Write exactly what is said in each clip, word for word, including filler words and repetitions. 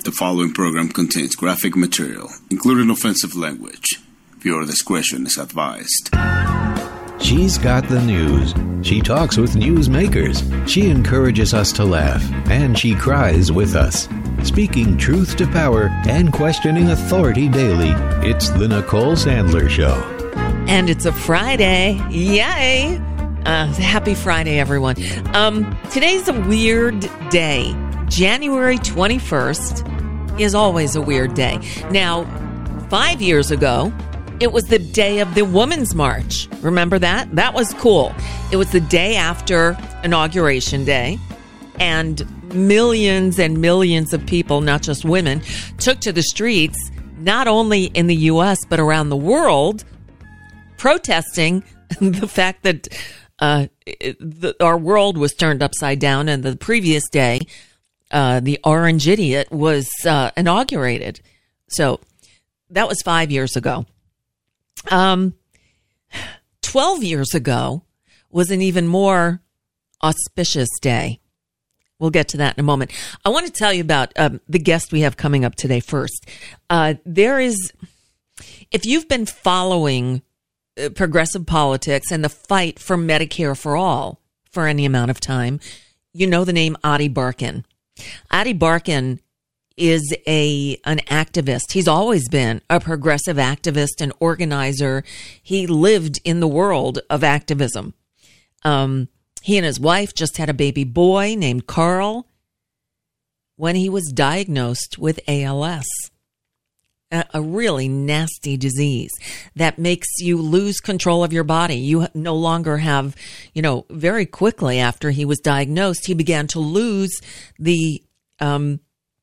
The following program contains graphic material, including offensive language. Viewer discretion is advised. She's got the news. She talks with newsmakers. She encourages us to laugh, and she cries with us. Speaking truth to power and questioning authority daily, it's the Nicole Sandler Show. And it's a Friday. Yay! Uh, happy Friday, everyone. Um, today's a weird day. January twenty-first is always a weird day. Now, five years ago, it was the day of the Women's March. Remember that? That was cool. It was the day after Inauguration Day, and millions and millions of people, not just women, took to the streets, not only in the U S, but around the world, protesting the fact that uh, the, our world was turned upside down, and the previous day, uh, the Orange Idiot was uh, inaugurated. So that was five years ago. Um, twelve years ago was an even more auspicious day. We'll get to that in a moment. I want to tell you about um, the guest we have coming up today first. Uh, there is, if you've been following uh, progressive politics and the fight for Medicare for all for any amount of time, you know the name Ady Barkan. Ady Barkan is a an activist. He's always been a progressive activist and organizer. He lived in the world of activism. Um, he and his wife just had a baby boy named Carl when he was diagnosed with A L S, a, a really nasty disease that makes you lose control of your body. You no longer have, you know, very quickly after he was diagnosed, he began to lose the um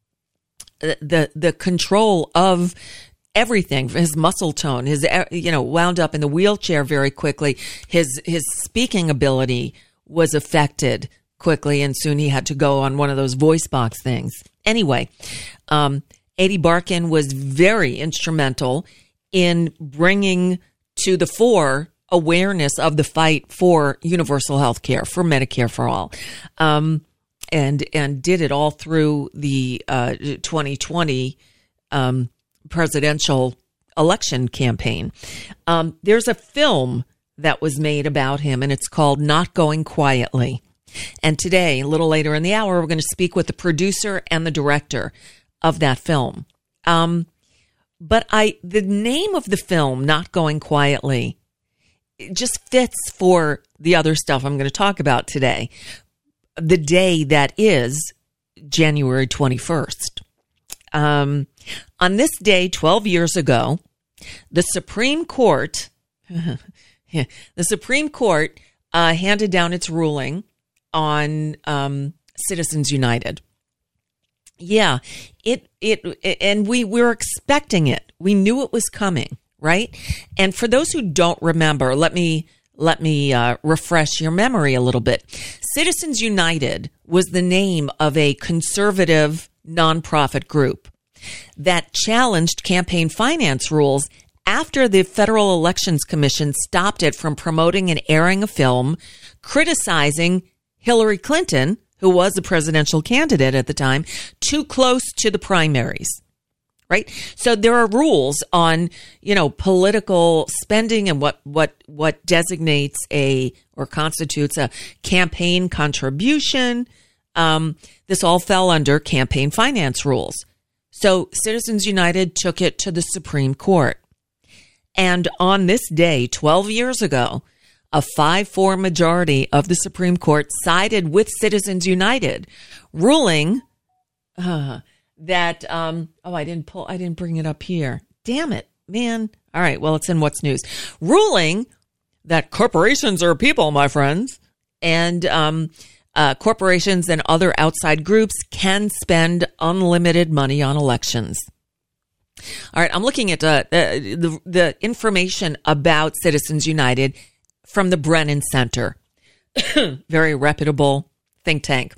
the the control of everything, his muscle tone, his, you know, wound up in the wheelchair very quickly. His his speaking ability was affected quickly, and soon he had to go on one of those voice box things. Anyway, um, Ady Barkan was very instrumental in bringing to the fore awareness of the fight for universal health care, for Medicare for all. Um, and and did it all through the uh, twenty twenty um, presidential election campaign. Um, there's a film that was made about him, and it's called Not Going Quietly. And today, a little later in the hour, we're going to speak with the producer and the director of that film. Um, but I, the name of the film, Not Going Quietly, it just fits for the other stuff I'm going to talk about today. The day that is January twenty-first. Um, on this day, twelve years ago, the Supreme Court, the Supreme Court uh, handed down its ruling on um, Citizens United. Yeah, it it and we were expecting it. We knew it was coming, right? And for those who don't remember, let me. Let me uh, refresh your memory a little bit. Citizens United was the name of a conservative nonprofit group that challenged campaign finance rules after the Federal Elections Commission stopped it from promoting and airing a film criticizing Hillary Clinton, who was a presidential candidate at the time, too close to the primaries. Right. So there are rules on, you know, political spending and what, what, what designates a or constitutes a campaign contribution. Um, this all fell under campaign finance rules. So Citizens United took it to the Supreme Court. And on this day, twelve years ago, a five four majority of the Supreme Court sided with Citizens United, ruling, uh, that, um, oh, I didn't pull, I didn't bring it up here. Damn it, man. All right. Well, it's in What's News. Ruling that corporations are people, my friends, and, um, uh, corporations and other outside groups can spend unlimited money on elections. All right. I'm looking at, uh, the, the information about Citizens United from the Brennan Center. Very reputable think tank.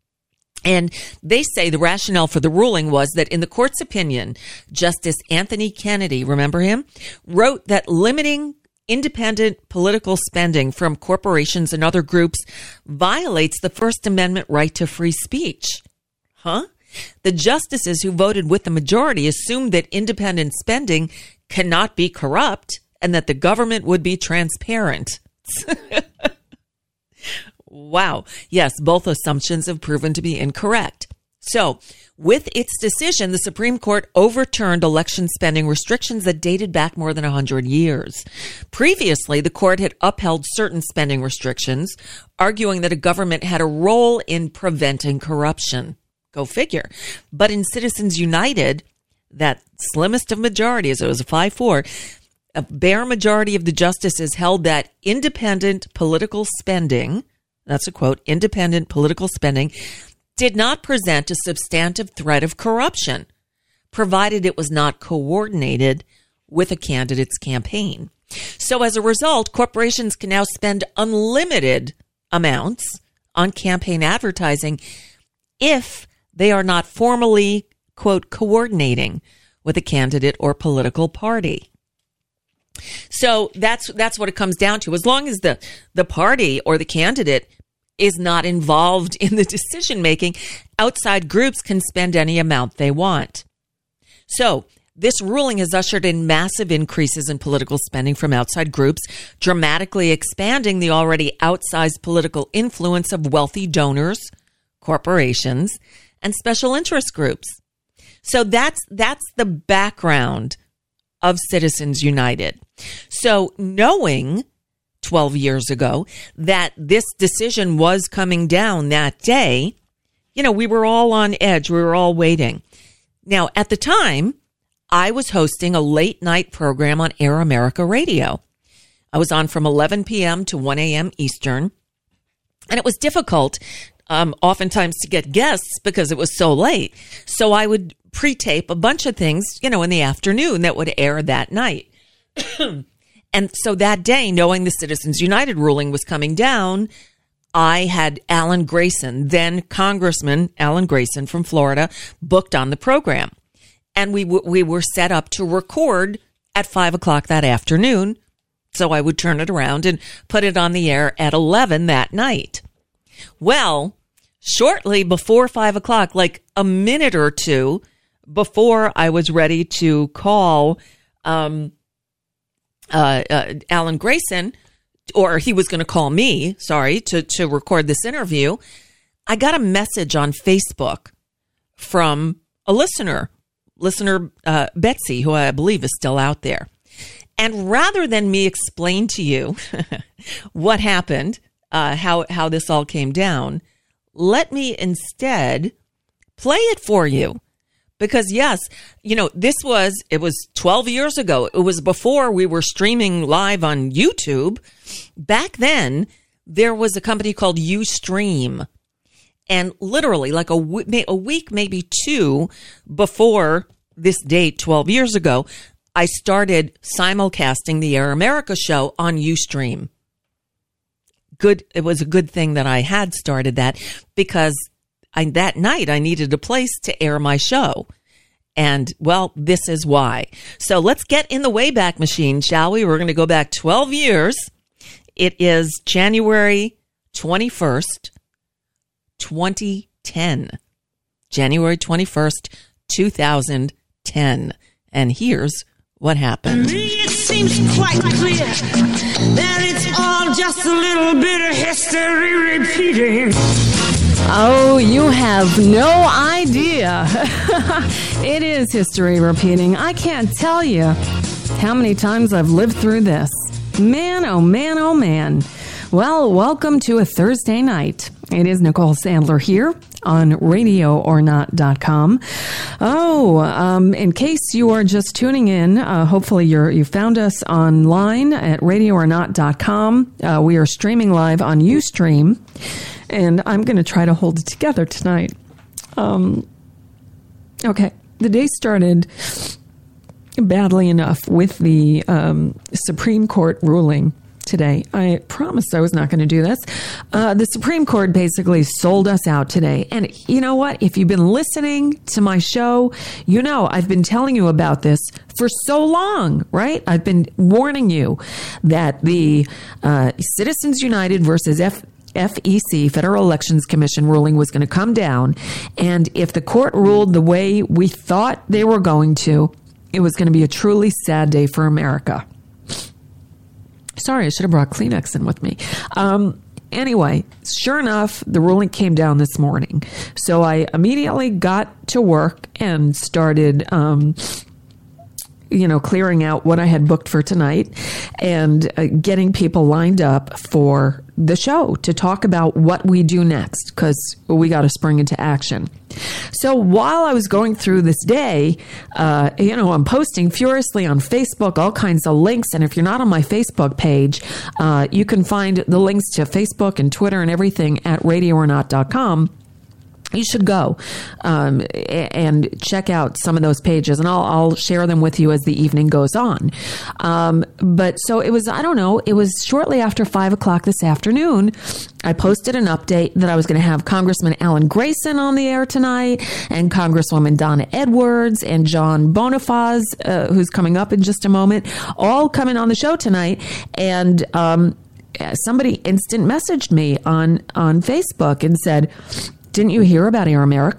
And they say the rationale for the ruling was that in the court's opinion, Justice Anthony Kennedy, remember him, wrote that limiting independent political spending from corporations and other groups violates the First Amendment right to free speech. Huh? The justices who voted with the majority assumed that independent spending cannot be corrupt and that the government would be transparent. Wow. Yes, both assumptions have proven to be incorrect. So, with its decision, the Supreme Court overturned election spending restrictions that dated back more than one hundred years. Previously, the court had upheld certain spending restrictions, arguing that a government had a role in preventing corruption. Go figure. But in Citizens United, that slimmest of majorities, it was a five four, a bare majority of the justices held that independent political spending, that's a quote, independent political spending, did not present a substantive threat of corruption, provided it was not coordinated with a candidate's campaign. So as a result, corporations can now spend unlimited amounts on campaign advertising if they are not formally, quote, coordinating with a candidate or political party. So that's that's what it comes down to. As long as the, the party or the candidate is not involved in the decision making, outside groups can spend any amount they want. So this ruling has ushered in massive increases in political spending from outside groups, dramatically expanding the already outsized political influence of wealthy donors, corporations, and special interest groups. So that's that's the background of Citizens United. So knowing twelve years ago that this decision was coming down that day, you know, we were all on edge. We were all waiting. Now, at the time, I was hosting a late night program on Air America Radio. I was on from eleven p.m. to one a.m. Eastern, and it was difficult um, oftentimes to get guests because it was so late. So I would pre-tape a bunch of things, you know, in the afternoon that would air that night. And so that day, knowing the Citizens United ruling was coming down, I had Alan Grayson, then Congressman Alan Grayson from Florida, booked on the program. And we w- we were set up to record at five o'clock that afternoon. So I would turn it around and put it on the air at eleven that night. Well, shortly before five o'clock, like a minute or two before I was ready to call um, uh, uh, Alan Grayson, or he was going to call me, sorry, to, to record this interview, I got a message on Facebook from a listener, listener uh, Betsy, who I believe is still out there. And rather than me explain to you what happened, uh, how, how this all came down, let me instead play it for you. Because yes, you know, this was, it was twelve years ago. It was before we were streaming live on YouTube. Back then, there was a company called Ustream. And literally like a, w- a week, maybe two before this date, twelve years ago, I started simulcasting the Air America show on Ustream. Good. It was a good thing that I had started that because I, that night I needed a place to air my show. And well, this is why. So let's get in the Wayback Machine, shall we? We're going to go back twelve years. It is January twenty-first, twenty ten. January twenty-first, two thousand ten. And here's what happened. To me it seems quite clear that it's all just a little bit of history repeating. Oh, you have no idea. It is history repeating. I can't tell you how many times I've lived through this. Man, oh man, oh man. Well, welcome to a Thursday night. It is Nicole Sandler here on radio or not dot com. Oh, um, in case you are just tuning in, uh, hopefully you're, you found us online at radio or not dot com. Uh, we are streaming live on Ustream, and I'm going to try to hold it together tonight. Um, okay, the day started badly enough with the um, Supreme Court ruling today. I promised I was not going to do this. Uh, the Supreme Court basically sold us out today. And you know what? If you've been listening to my show, you know I've been telling you about this for so long, right? I've been warning you that the uh, Citizens United versus F- F E C, Federal Elections Commission ruling was going to come down. And if the court ruled the way we thought they were going to, it was going to be a truly sad day for America. Sorry, I should have brought Kleenex in with me. Um, anyway, sure enough, the ruling came down this morning. So I immediately got to work and started, um, you know, clearing out what I had booked for tonight and uh, getting people lined up for the show to talk about what we do next, because we got to spring into action. So while I was going through this day, uh, you know, I'm posting furiously on Facebook, all kinds of links. And if you're not on my Facebook page, uh, you can find the links to Facebook and Twitter and everything at radio or not dot com. You should go um, and check out some of those pages, and I'll, I'll share them with you as the evening goes on. Um, but so it was, I don't know, it was shortly after five o'clock this afternoon. I posted an update that I was going to have Congressman Alan Grayson on the air tonight, and Congresswoman Donna Edwards, and John Bonifaz, uh, who's coming up in just a moment, all coming on the show tonight. And um, somebody instant messaged me on, on Facebook and said, "Didn't you hear about Air America?"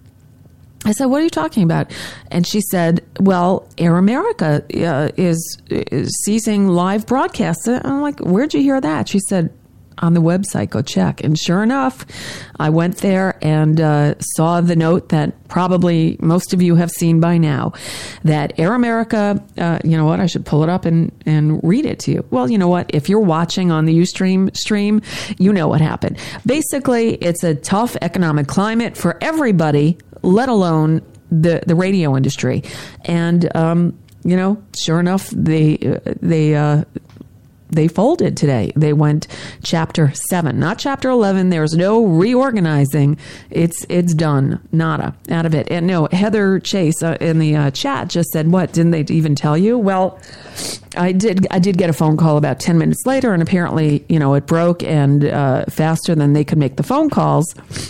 I said, "What are you talking about?" And she said, "Well, Air America uh, is, is ceasing live broadcasts." And I'm like, "Where'd you hear that?" She said, "On the website, go check." And sure enough, I went there and uh, saw the note that probably most of you have seen by now, that Air America, uh, you know what, I should pull it up and, and read it to you. Well, you know what, if you're watching on the Ustream stream, you know what happened. Basically, it's a tough economic climate for everybody, let alone the, the radio industry. And, um, you know, sure enough, they, they, uh, They folded today. They went chapter seven, not chapter eleven. There's no reorganizing. It's it's done. Nada. Out of it. And no, Heather Chase uh, in the uh, chat just said, "What? Didn't they even tell you?" Well, I did. I did get a phone call about ten minutes later, and apparently, you know, it broke and uh, faster than they could make the phone calls.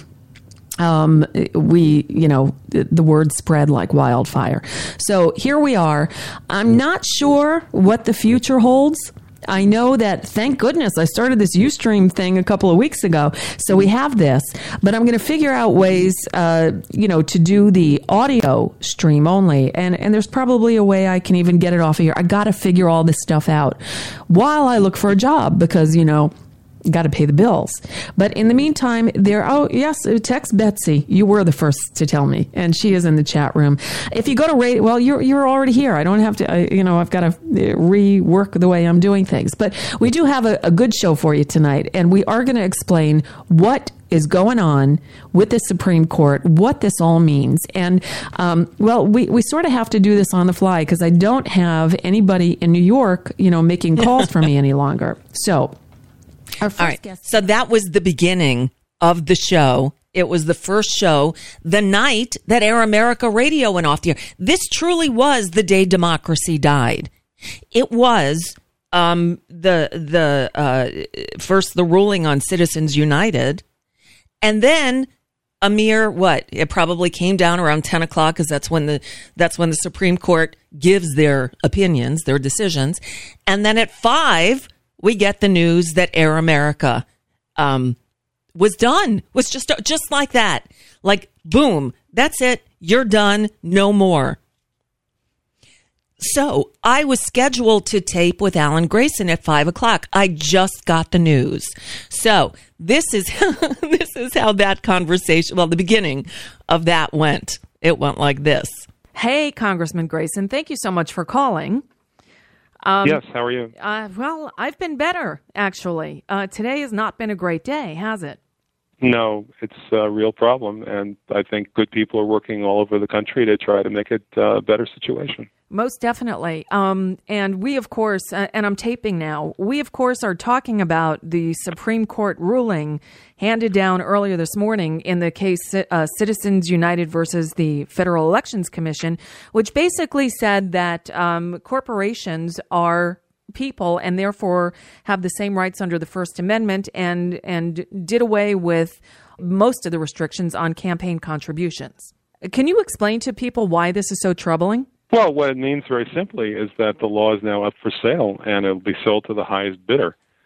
Um, we, you know, the word spread like wildfire. So here we are. I'm not sure what the future holds. I know that, thank goodness, I started this Ustream thing a couple of weeks ago, so we have this. But I'm going to figure out ways, uh, you know, to do the audio stream only. And, and there's probably a way I can even get it off of here. I got to figure all this stuff out while I look for a job because, you know, got to pay the bills. But in the meantime, there, oh, yes, text Betsy. You were the first to tell me, and she is in the chat room. If you go to radio, well, you're, you're already here. I don't have to, I, you know, I've got to rework the way I'm doing things. But we do have a, a good show for you tonight, and we are going to explain what is going on with the Supreme Court, what this all means. And, um, well, we, we sort of have to do this on the fly because I don't have anybody in New York, you know, making calls for me any longer. So, Our first All right. guest. So that was the beginning of the show. It was the first show the night that Air America Radio went off the air. This truly was the day democracy died. It was um, the the uh, first the ruling on Citizens United, and then a mere what? It probably came down around ten o'clock because that's when the that's when the Supreme Court gives their opinions, their decisions, and then at five. We get the news that Air America um, was done. Was just just like that. Like, boom, that's it. You're done. No more. So I was scheduled to tape with Alan Grayson at five o'clock. I just got the news. So this is this is how that conversation, well, the beginning of that went. It went like this. Hey, Congressman Grayson, thank you so much for calling. Um, yes, how are you? Uh, well, I've been better, actually. Uh, today has not been a great day, has it? No, it's a real problem, and I think good people are working all over the country to try to make it a better situation. Most definitely. Um, and we, of course, uh, and I'm taping now, we, of course, are talking about the Supreme Court ruling handed down earlier this morning in the case uh, Citizens United versus the Federal Elections Commission, which basically said that um, corporations are people and therefore have the same rights under the First Amendment and, and did away with most of the restrictions on campaign contributions. Can you explain to people why this is so troubling? Well, what it means very simply is that the law is now up for sale, and it'll be sold to the highest bidder.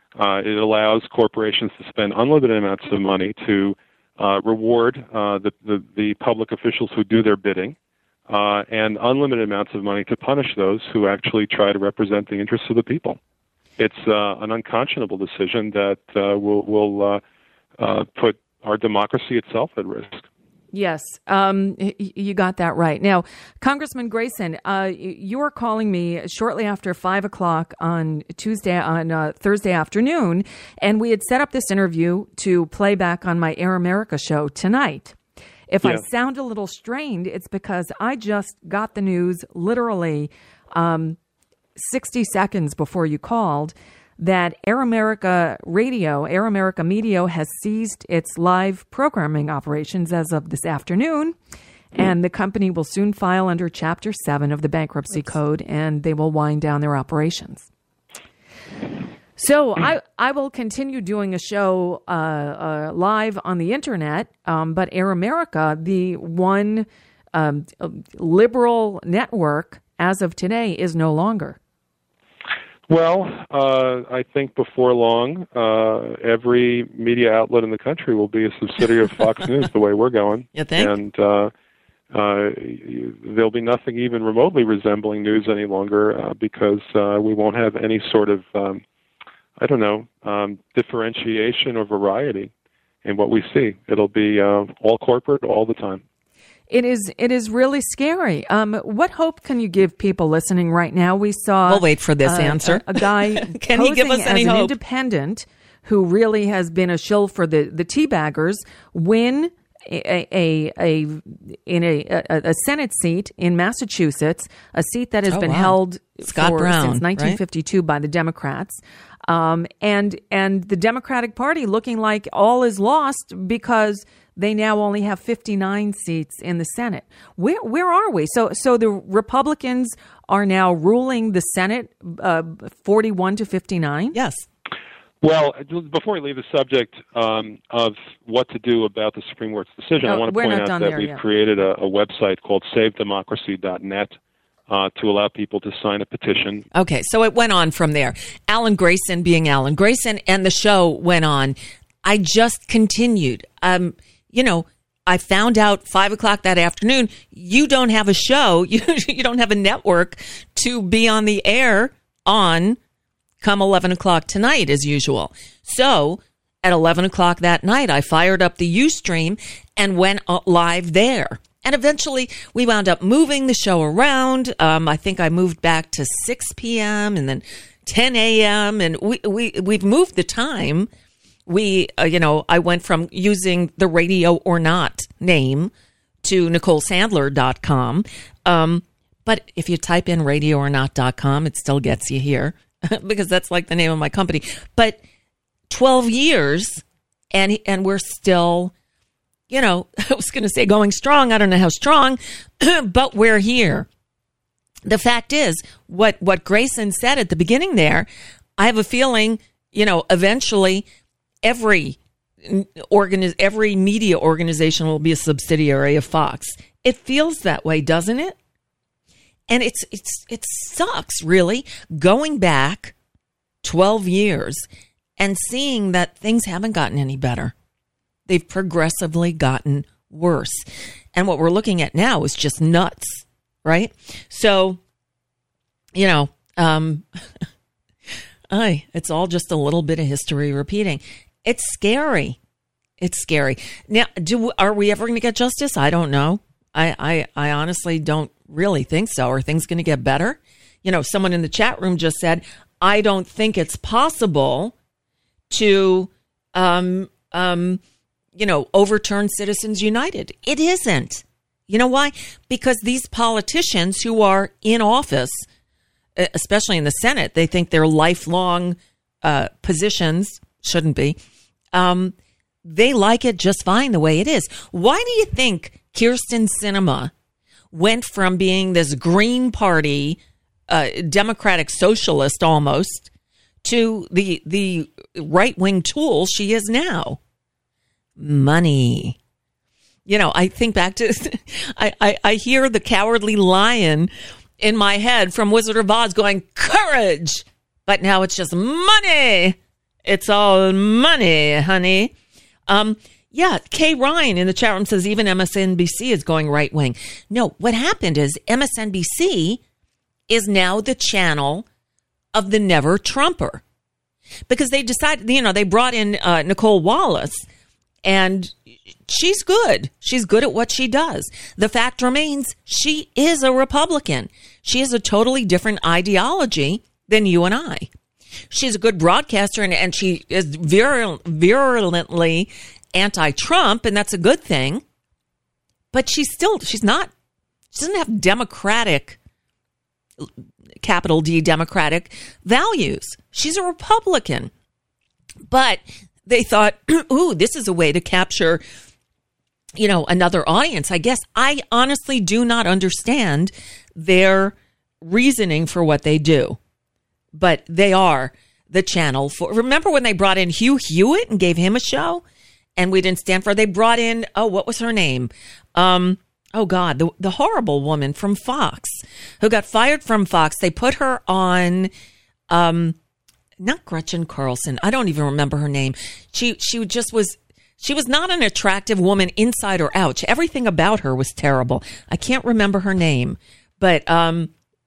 Uh, it allows corporations to spend unlimited amounts of money to uh, reward uh, the, the, the public officials who do their bidding, uh, and unlimited amounts of money to punish those who actually try to represent the interests of the people. It's uh, an unconscionable decision that uh, will, will uh, uh, put our democracy itself at risk. Yes, um, you got that right. Now, Congressman Grayson, uh, you were calling me shortly after five o'clock on Tuesday, on uh, Thursday afternoon, and we had set up this interview to play back on my Air America show tonight. If yeah. I sound a little strained, it's because I just got the news literally um, sixty seconds before you called that Air America Radio, Air America Media has ceased its live programming operations as of this afternoon, and the company will soon file under Chapter seven of the Bankruptcy Code, and they will wind down their operations. So I, I will continue doing a show uh, uh, live on the Internet, um, but Air America, the one um, liberal network as of today, is no longer. Well, uh, I think before long, uh, every media outlet in the country will be a subsidiary of Fox News the way we're going. You think? And uh, uh, there'll be nothing even remotely resembling news any longer uh, because uh, we won't have any sort of, um, I don't know, um, differentiation or variety in what we see. It'll be uh, all corporate all the time. It is it is really scary. Um, what hope can you give people listening right now? We saw We'll wait for this uh, answer. A, a guy Can he give us posing any as an hope? independent who really has been a shill for the, the teabaggers win a, a, a in a, a, a Senate seat in Massachusetts, a seat that has Oh, been wow. held Scott for, Brown, since nineteen fifty-two right? by the Democrats. Um, and and the Democratic Party looking like all is lost because they now only have fifty-nine seats in the Senate. Where where are we? So so the Republicans are now ruling the Senate uh, forty-one to fifty-nine? Yes. Well, before we leave the subject um, of what to do about the Supreme Court's decision, No, I want to we're point not out done that there we've yet. created a, a website called save democracy dot net uh, to allow people to sign a petition. Okay, so it went on from there. Alan Grayson being Alan Grayson, and the show went on. I just continued. Um, you know, I found out five o'clock that afternoon, you don't have a show, you, you don't have a network to be on the air on come eleven o'clock tonight as usual. So at eleven o'clock that night, I fired up the Ustream and went live there. And eventually we wound up moving the show around. Um, I think I moved back to six p.m. and then ten a.m. And we, we, we've moved the time. We, uh, you know, I went from using the Radio or Not name to Nicole Sandler dot com. Um, but if you type in radio or not dot com, it still gets you here because that's like the name of my company. But twelve years and, and we're still, you know, I was going to say going strong. I don't know how strong, but we're here. The fact is what, what Grayson said at the beginning there, I have a feeling, you know, eventually every organi- every media organization will be a subsidiary of Fox. It feels that way, doesn't it? And it's it's it sucks, really, going back twelve years and seeing that things haven't gotten any better. They've progressively gotten worse. And what we're looking at now is just nuts, right? So, you know, um, aye, it's all just a little bit of history repeating. It's scary. It's scary. Now, do are we ever going to get justice? I don't know. I, I, I honestly don't really think so. Are things going to get better? You know, someone in the chat room just said, I don't think it's possible to, um, um, you know, overturn Citizens United. It isn't. You know why? Because these politicians who are in office, especially in the Senate, they think they're lifelong uh, positions, shouldn't be. Um, they like it just fine the way it is. Why do you think Kyrsten Sinema went from being this Green Party, uh, Democratic socialist almost, to the the right-wing tool she is now? Money. You know, I think back to, I, I, I hear the Cowardly Lion in my head from Wizard of Oz going, courage! But now it's just money! It's all money, honey. Um, yeah, Kay Ryan in the chat room says even M S N B C is going right wing. No, what happened is M S N B C is now the channel of the never Trumper. Because they decided, you know, they brought in uh, Nicole Wallace, and she's good. She's good at what she does. The fact remains, she is a Republican. She has a totally different ideology than you and I. She's a good broadcaster, and, and she is virul- virulently anti-Trump, and that's a good thing. But she's still, she's not, she doesn't have democratic, capital D, democratic values. She's a Republican. But they thought, ooh, this is a way to capture, you know, another audience. I guess I honestly do not understand their reasoning for what they do. But they are the channel for, remember when they brought in Hugh Hewitt and gave him a show and we didn't stand for, they brought in, oh, what was her name? Um, oh God, the, the horrible woman from Fox who got fired from Fox. They put her on, um, not Gretchen Carlson. I don't even remember her name. She, she just was, she was not an attractive woman inside or out. Everything about her was terrible. I can't remember her name, but, um,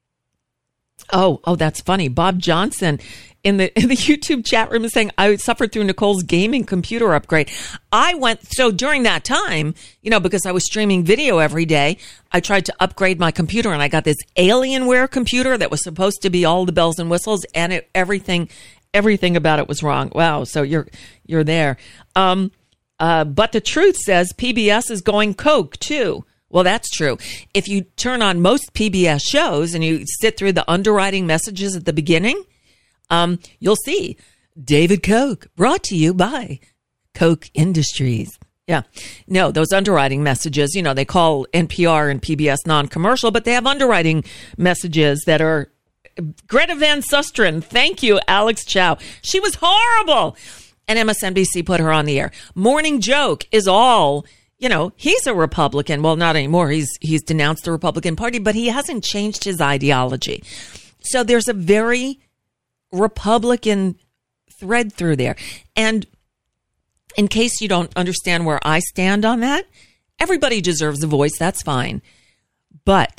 Oh, oh, that's funny. Bob Johnson in the in the YouTube chat room is saying, I suffered through Nicole's gaming computer upgrade. I went, so during that time, you know, because I was streaming video every day, I tried to upgrade my computer and I got this Alienware computer that was supposed to be all the bells and whistles, and it, everything, everything about it was wrong. Wow. So you're, you're there. Um, uh, but the truth says P B S is going Coke too. Well, that's true. If you turn on most P B S shows and you sit through the underwriting messages at the beginning, um, you'll see David Koch brought to you by Koch Industries. Yeah. No, those underwriting messages, you know, they call N P R and P B S non-commercial, but they have underwriting messages that are Greta Van Susteren. Thank you, Alex Chow. She was horrible. And M S N B C put her on the air. Morning Joke is all... You know, he's a Republican. Well, not anymore. He's he's denounced the Republican Party, but he hasn't changed his ideology. So there's a very Republican thread through there. And in case you don't understand where I stand on that, everybody deserves a voice. That's fine. But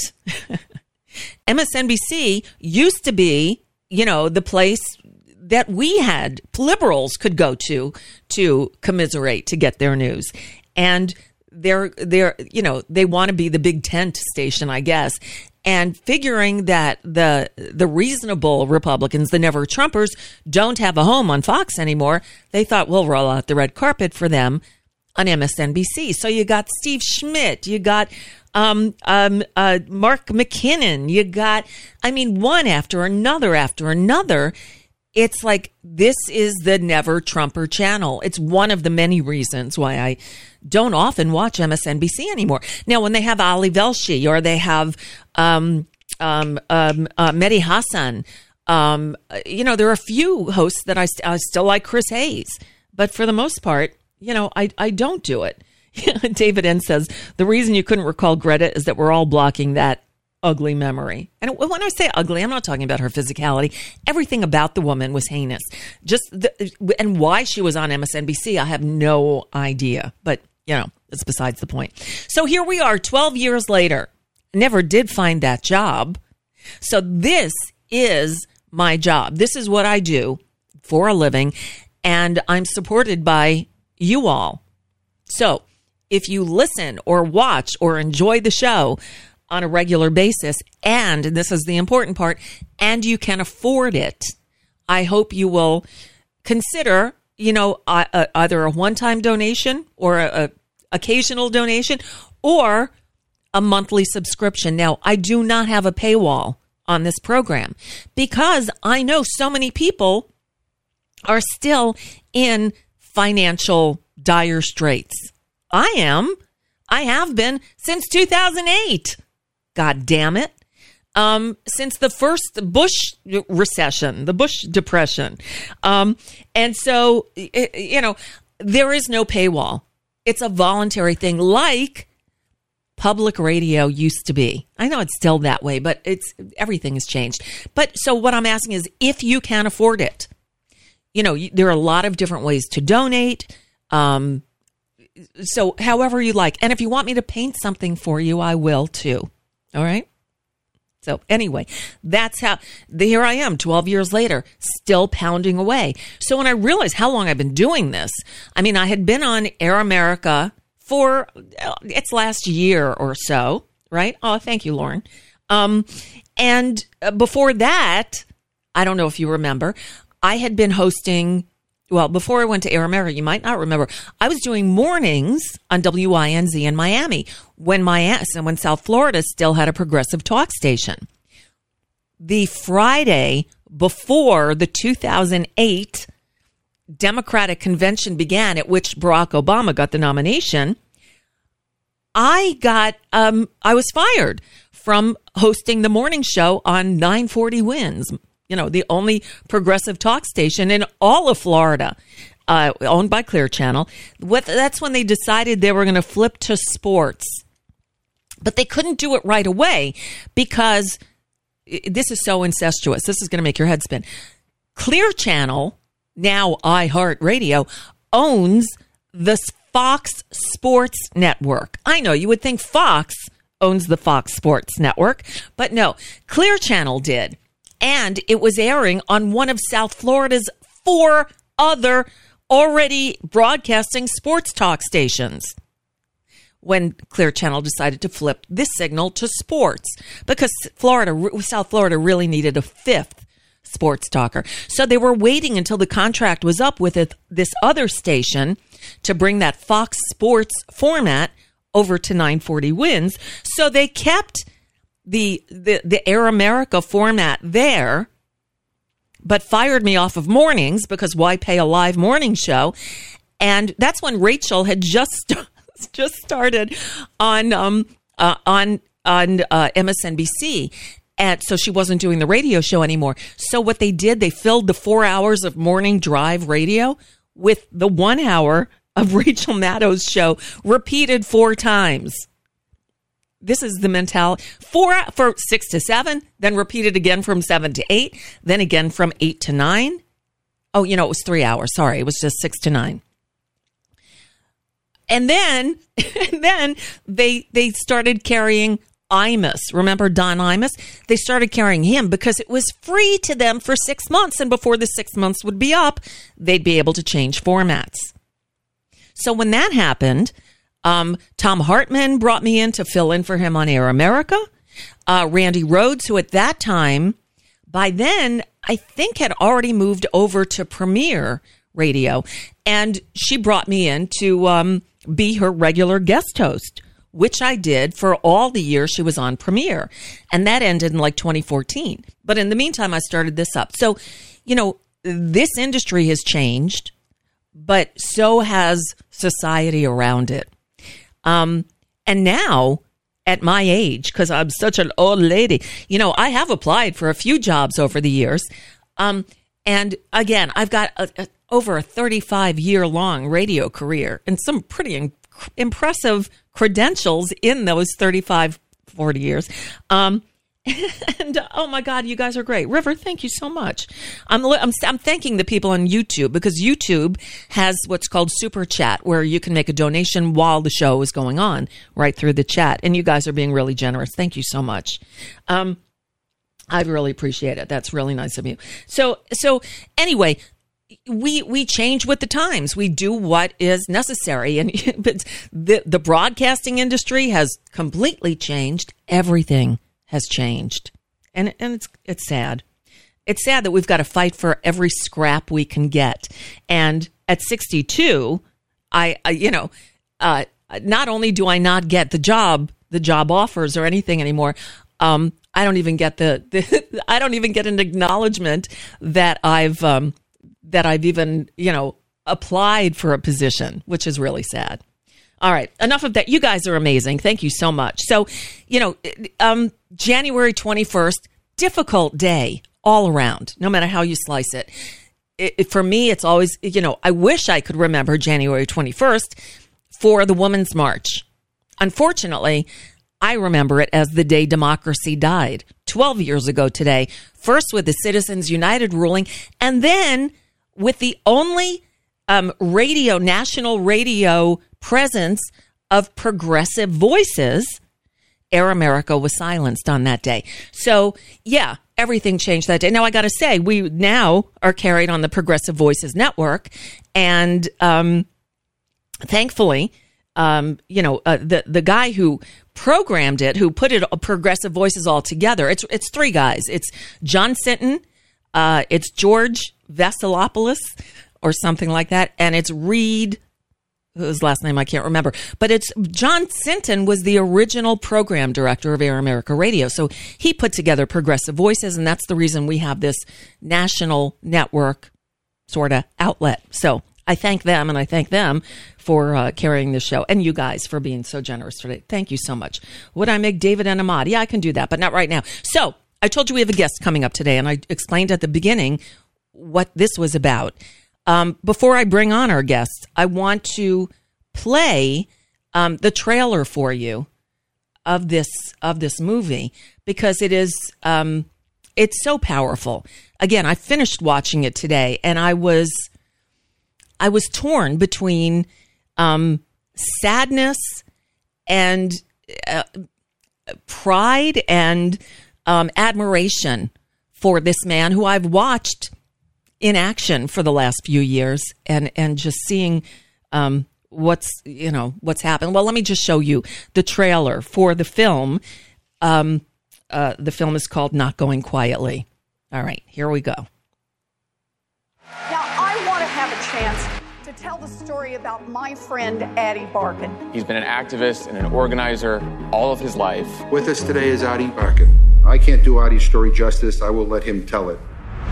M S N B C used to be, you know, the place that we had liberals could go to to commiserate, to get their news. And they're, they're, you know, they want to be the big tent station, I guess. And figuring that the, the reasonable Republicans, the never Trumpers, don't have a home on Fox anymore, they thought, we'll roll out the red carpet for them on M S N B C. So you got Steve Schmidt, you got, um, um, uh, Mark McKinnon, you got, I mean, one after another after another. It's like, this is the never Trumper channel. It's one of the many reasons why I don't often watch M S N B C anymore. Now, when they have Ali Velshi or they have um, um, um, uh, Mehdi Hassan, um, you know, there are a few hosts that I, st- I still like, Chris Hayes. But for the most part, you know, I, I don't do it. David N. says, the reason you couldn't recall Greta is that we're all blocking that ugly memory. And when I say ugly, I'm not talking about her physicality. Everything about the woman was heinous. Just the, and why she was on M S N B C, I have no idea. But, you know, it's besides the point. So here we are, twelve years later. Never did find that job. So this is my job. This is what I do for a living. And I'm supported by you all. So if you listen or watch or enjoy the show on a regular basis, and this is the important part, and you can afford it, I hope you will consider, you know, uh, uh, either a one-time donation or a, a occasional donation or a monthly subscription. Now, I do not have a paywall on this program because I know so many people are still in financial dire straits. I am. I have been since two thousand eight. God damn it. Um, since the first Bush recession, the Bush depression. Um, and so, you know, there is no paywall. It's a voluntary thing like public radio used to be. I know it's still that way, but it's everything has changed. But so what I'm asking is, if you can afford it, you know, there are a lot of different ways to donate. Um, so however you like. And if you want me to paint something for you, I will too. All right. So anyway, that's how, here I am twelve years later, still pounding away. So when I realized how long I've been doing this, I mean, I had been on Air America for its last year or so, right? Oh, thank you, Lauren. Um, and before that, I don't know if you remember, I had been hosting, well, before I went to Air America, you might not remember, I was doing mornings on W I N Z in Miami when Miami, when South Florida still had a progressive talk station. The Friday before the two thousand eight Democratic convention began, at which Barack Obama got the nomination, I got, um, I was fired from hosting the morning show on nine forty Wins. You know, the only progressive talk station in all of Florida, uh, owned by Clear Channel. What, that's when they decided they were going to flip to sports. But they couldn't do it right away because this is so incestuous. This is going to make your head spin. Clear Channel, now iHeartRadio, owns the Fox Sports Network. I know you would think Fox owns the Fox Sports Network, but no, Clear Channel did. And it was airing on one of South Florida's four other already broadcasting sports talk stations when Clear Channel decided to flip this signal to sports because Florida, South Florida really needed a fifth sports talker. So they were waiting until the contract was up with it, this other station to bring that Fox Sports format over to nine forty Wins. So they kept the, the, the Air America format there, but fired me off of mornings because why pay a live morning show? And that's when Rachel had just, just started on, um, uh, on, on, uh, M S N B C. And so she wasn't doing the radio show anymore. So what they did, they filled the four hours of morning drive radio with the one hour of Rachel Maddow's show repeated four times. This is the mentality. Four for six to seven, then repeated again from seven to eight, then again from eight to nine. Oh, you know, it was three hours. Sorry, it was just six to nine. And then, and then they they started carrying Imus. Remember Don Imus? They started carrying him because it was free to them for six months, and before the six months would be up, they'd be able to change formats. So when that happened, um, Tom Hartman brought me in to fill in for him on Air America. Uh, Randy Rhodes, who at that time, by then, I think had already moved over to Premiere Radio. And she brought me in to um, be her regular guest host, which I did for all the years she was on Premiere. And that ended in like twenty fourteen. But in the meantime, I started this up. So, you know, this industry has changed, but so has society around it. Um, and now, at my age, because I'm such an old lady, you know, I have applied for a few jobs over the years. Um, and again, I've got a, a, over a thirty-five year long radio career and some pretty in, impressive credentials in those thirty-five, forty years. Um, and uh, oh my God, you guys are great. River, thank you so much. I'm, I'm, I'm thanking the people on YouTube because YouTube has what's called Super Chat, where you can make a donation while the show is going on right through the chat. And you guys are being really generous. Thank you so much. Um, I really appreciate it. That's really nice of you. So, so anyway, we, we change with the times. We do what is necessary. And but the, the broadcasting industry has completely changed. Everything has changed. And, and it's, it's sad. It's sad that we've got to fight for every scrap we can get. And at sixty-two, I, I you know, uh, not only do I not get the job, the job offers or anything anymore, um, I don't even get the, the I don't even get an acknowledgement that I've, um, that I've even, you know, applied for a position, which is really sad. All right. Enough of that. You guys are amazing. Thank you so much. So, you know, um, January twenty-first, difficult day all around, no matter how you slice it. It, it. For me, it's always, you know, I wish I could remember January twenty-first for the Women's March. Unfortunately, I remember it as the day democracy died twelve years ago today, first with the Citizens United ruling, and then with the only um, radio, national radio presence of progressive voices, Air America was silenced on that day. So, yeah, everything changed that day. Now, I got to say, we now are carried on the Progressive Voices Network. And um, thankfully, um, you know, uh, the the guy who programmed it, who put it, uh, Progressive Voices all together, it's it's three guys. It's John Sinton, uh, it's George Vasilopoulos, or something like that, and it's Reed, whose last name I can't remember. But it's John Sinton was the original program director of Air America Radio. So he put together Progressive Voices, and that's the reason we have this national network sort of outlet. So I thank them, and I thank them for uh, carrying the show, and you guys for being so generous today. Thank you so much. Would I make David and Ahmad? Yeah, I can do that, but not right now. So I told you we have a guest coming up today, and I explained at the beginning what this was about. Um, before I bring on our guests, I want to play um, the trailer for you of this of this movie, because it is um, it's so powerful. Again, I finished watching it today, and I was I was torn between um, sadness and uh, pride and um, admiration for this man who I've watched in action for the last few years, and and just seeing um, what's you know what's happened. Well, let me just show you the trailer for the film. Um, uh, the film is called Not Going Quietly. All right, here we go. Now, I want to have a chance to tell the story about my friend, Addie Barkan. He's been an activist and an organizer all of his life. With us today is Addie Barkan. I can't do Addie's story justice. I will let him tell it.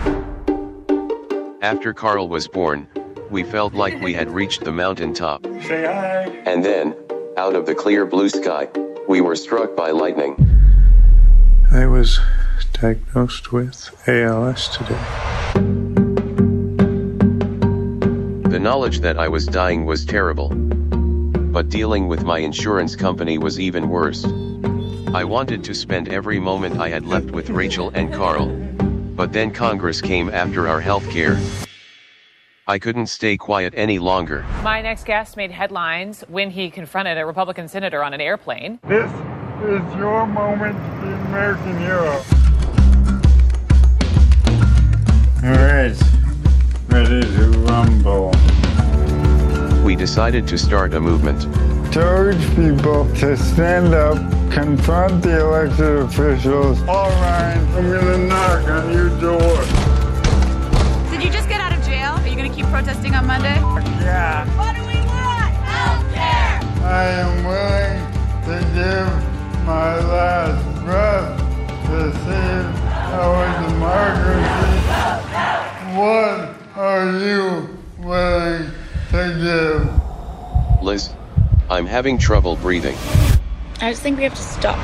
After Carl was born, we felt like we had reached the mountaintop. Say hi. And then, out of the clear blue sky, we were struck by lightning. I was diagnosed with A L S today. The knowledge that I was dying was terrible. But dealing with my insurance company was even worse. I wanted to spend every moment I had left with Rachel and Carl. But then Congress came after our health care. I couldn't stay quiet any longer. My next guest made headlines when he confronted a Republican senator on an airplane. This is your moment to be American hero. All right, ready to rumble. We decided to start a movement to urge people to stand up, confront the elected officials. All right, I'm gonna knock on your door. Did you just get out of jail? Are you gonna keep protesting on Monday? Yeah. What do we want? Health care! I am willing to give my last breath to save our democracy. What are you willing to give? Liz, I'm having trouble breathing. I just think we have to stop.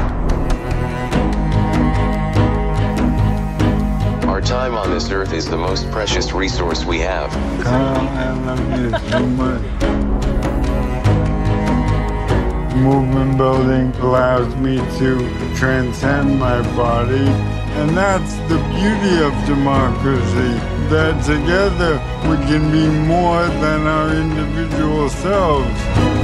Our time on this earth is the most precious resource we have. Carl, I love you so much. Movement building allows me to transcend my body, and that's the beauty of democracy, that together we can be more than our individual selves.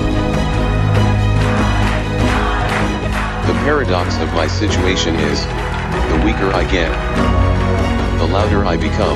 The paradox of my situation is, the weaker I get, the louder I become.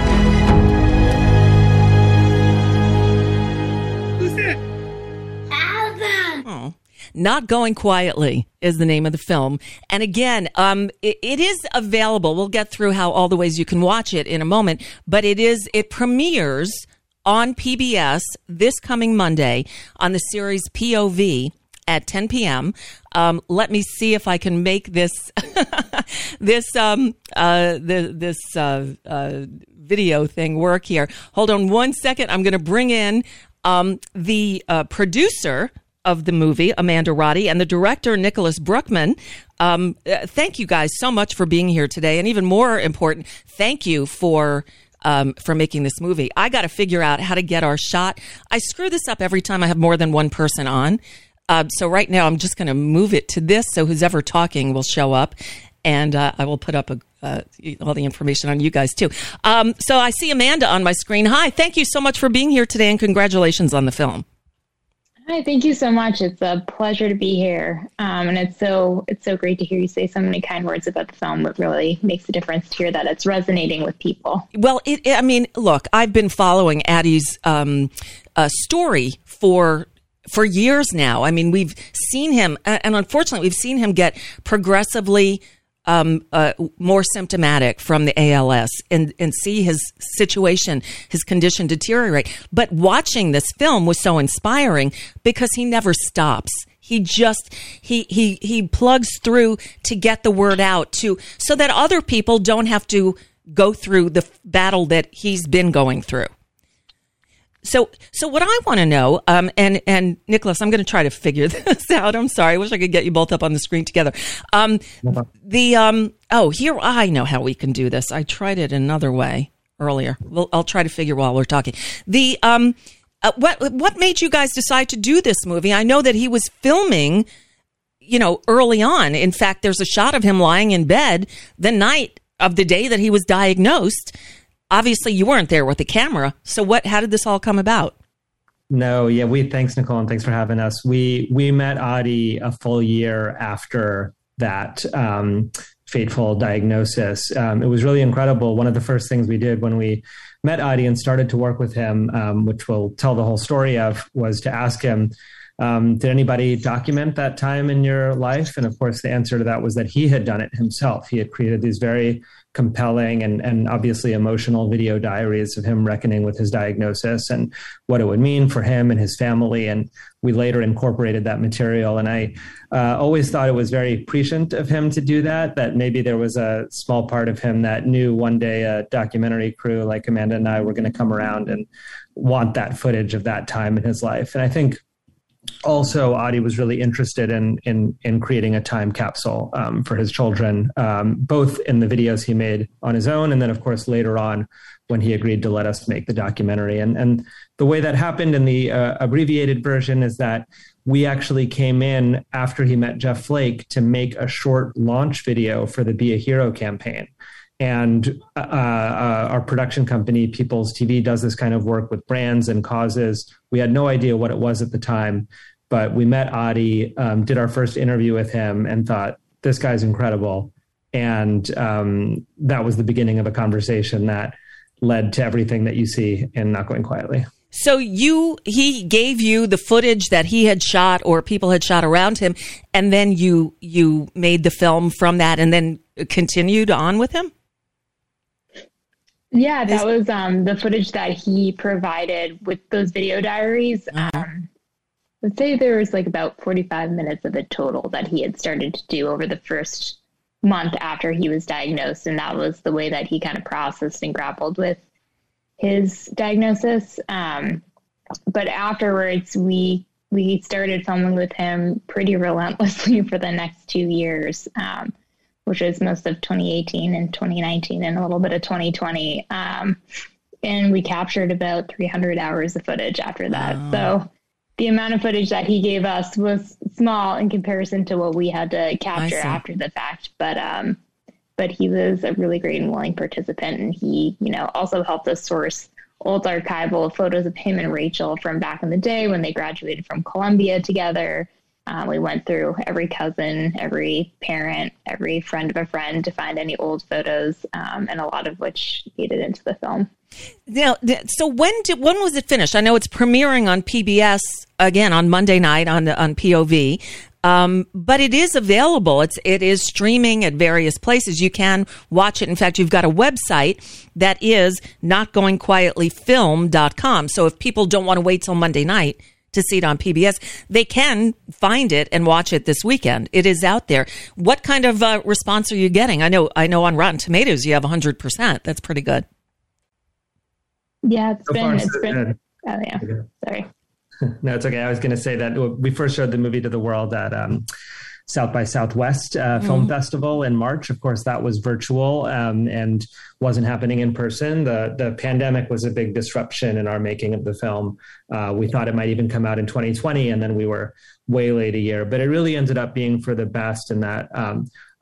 Who's that? Alvin! Oh. Not Going Quietly is the name of the film. And again, um, it, it is available. We'll get through how all the ways you can watch it in a moment. But it is it premieres on P B S this coming Monday on the series P O V at ten p.m. Um, let me see if I can make this this um, uh, the, this uh, uh, video thing work here. Hold on one second. I'm going to bring in um, the uh, producer of the movie, Amanda Roddy, and the director, Nicholas Bruckman. Um, uh, thank you guys so much for being here today. And even more important, thank you for um, for making this movie. I got to figure out how to get our shot. I screw this up every time I have more than one person on. Uh, so right now I'm just going to move it to this so who's ever talking will show up. And uh, I will put up a, uh, all the information on you guys, too. Um, so I see Amanda on my screen. Hi, thank you so much for being here today, and congratulations on the film. Hi, thank you so much. It's a pleasure to be here. Um, and it's so it's so great to hear you say so many kind words about the film. It really makes a difference to hear that it's resonating with people. Well, it, it, I mean, look, I've been following Addie's um, uh, story for for years now. I mean, we've seen him, and unfortunately, we've seen him get progressively Um, uh, more symptomatic from the A L S and, and see his situation, his condition deteriorate. But watching this film was so inspiring because he never stops. He just, he, he, he plugs through to get the word out to, so that other people don't have to go through the battle that he's been going through. So, so what I want to know, um, and, and Nicholas, I'm going to try to figure this out. I'm sorry. I wish I could get you both up on the screen together. Um, the, um, oh, here, I know how we can do this. I tried it another way earlier. Well, I'll try to figure while we're talking. The, um, uh, what, what made you guys decide to do this movie? I know that he was filming, you know, early on. In fact, there's a shot of him lying in bed the night of the day that he was diagnosed. Obviously, you weren't there with the camera. So what? How did this all come about? No, yeah, we thanks Nicole and thanks for having us. We we met Adi a full year after that um, fateful diagnosis. Um, it was really incredible. One of the first things we did when we met Adi and started to work with him, um, which we'll tell the whole story of, was to ask him, um, did anybody document that time in your life? And of course, the answer to that was that he had done it himself. He had created these very compelling and, and obviously emotional video diaries of him reckoning with his diagnosis and what it would mean for him and his family. And we later incorporated that material. And I uh, always thought it was very prescient of him to do that, that maybe there was a small part of him that knew one day a documentary crew like Amanda and I were going to come around and want that footage of that time in his life. And I think also, Adi was really interested in in in creating a time capsule um, for his children, um, both in the videos he made on his own, and then, of course, later on when he agreed to let us make the documentary. And and the way that happened in the uh, abbreviated version is that we actually came in after he met Jeff Flake to make a short launch video for the Be a Hero campaign. And uh, uh, our production company, People's T V, does this kind of work with brands and causes. We had no idea what it was at the time, but we met Adi, um, did our first interview with him, and thought, this guy's incredible. And um, that was the beginning of a conversation that led to everything that you see in Not Going Quietly. So you, he gave you the footage that he had shot or people had shot around him, and then you you made the film from that and then continued on with him? Yeah, that was um, the footage that he provided with those video diaries. Um, let's say there was like about forty-five minutes of it total that he had started to do over the first month after he was diagnosed. And that was the way that he kind of processed and grappled with his diagnosis. Um, but afterwards, we we started filming with him pretty relentlessly for the next two years. Um, which was most of twenty eighteen and twenty nineteen and a little bit of twenty twenty. Um, and we captured about three hundred hours of footage after that. Wow. So the amount of footage that he gave us was small in comparison to what we had to capture after the fact. But, um, but he was a really great and willing participant. And he, you know, also helped us source old archival photos of him and Rachel from back in the day when they graduated from Columbia together. Um, we went through every cousin, every parent, every friend of a friend to find any old photos, um, and a lot of which made it into the film. Now, so when did when was it finished? I know it's premiering on P B S again on Monday night on the, on P O V, um, but it is available. It's it is streaming at various places. You can watch it. In fact, you've got a website that is not going quietly film dot com. So if people don't want to wait till Monday night to see it on P B S, they can find it and watch it this weekend. It is out there. What kind of uh, response are you getting? I know, I know on Rotten Tomatoes you have one hundred percent. That's pretty good. Yeah, it's so been, far, it's so been, good. oh yeah, sorry. No, it's okay. I was going to say that we first showed the movie to the world at um, South by Southwest uh, mm. Film Festival in March. Of course, that was virtual um, and wasn't happening in person. The the pandemic was a big disruption in our making of the film. Uh, we thought it might even come out in twenty twenty, and then we were way late a year. But it really ended up being for the best in that um,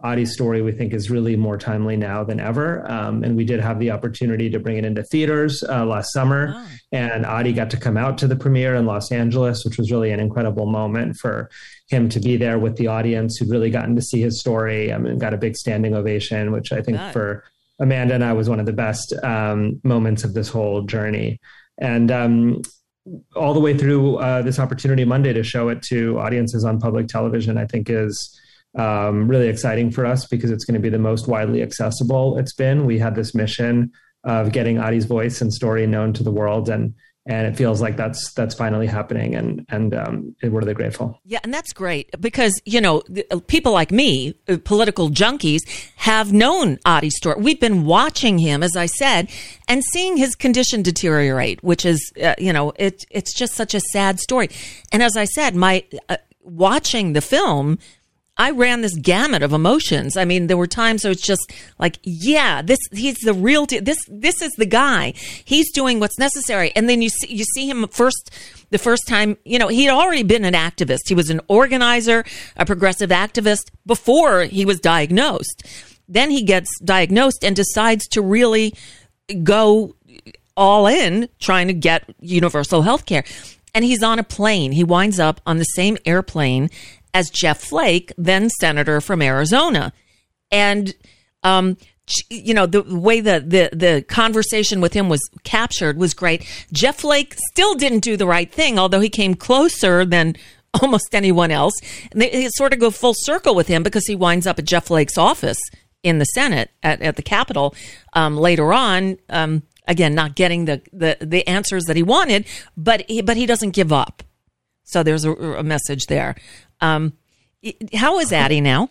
Adi's story, we think, is really more timely now than ever. Um, and we did have the opportunity to bring it into theaters uh, last summer. Oh. And Adi got to come out to the premiere in Los Angeles, which was really an incredible moment for him to be there with the audience who'd really gotten to see his story. I mean, got a big standing ovation, which I think God. for Amanda and I was one of the best um, moments of this whole journey. And um, all the way through uh, this Opportunity Monday to show it to audiences on public television, I think is um, really exciting for us because it's going to be the most widely accessible it's been. We had this mission of getting Adi's voice and story known to the world, and and it feels like that's that's finally happening, and and um, we're really grateful. Yeah, and that's great because, you know, people like me, political junkies, have known Adi's story. We've been watching him, as I said, and seeing his condition deteriorate, which is, uh, you know, it it's just such a sad story. And as I said, my uh, watching the film, I ran this gamut of emotions. I mean, there were times where it's just like, yeah, this, he's the real, t- this, this is the guy. He's doing what's necessary. And then you see, you see him first, the first time, you know, he'd already been an activist. He was an organizer, a progressive activist before he was diagnosed. Then he gets diagnosed and decides to really go all in trying to get universal health care. And he's on a plane. He winds up on the same airplane as Jeff Flake, then senator from Arizona. And, um, you know, the way the, the, the conversation with him was captured was great. Jeff Flake still didn't do the right thing, although he came closer than almost anyone else. And they, they sort of go full circle with him because he winds up at Jeff Flake's office in the Senate at, at the Capitol um, later on. Um, again, not getting the, the, the answers that he wanted, but he, but he doesn't give up. So there's a, a message there. Um, how is Adi now?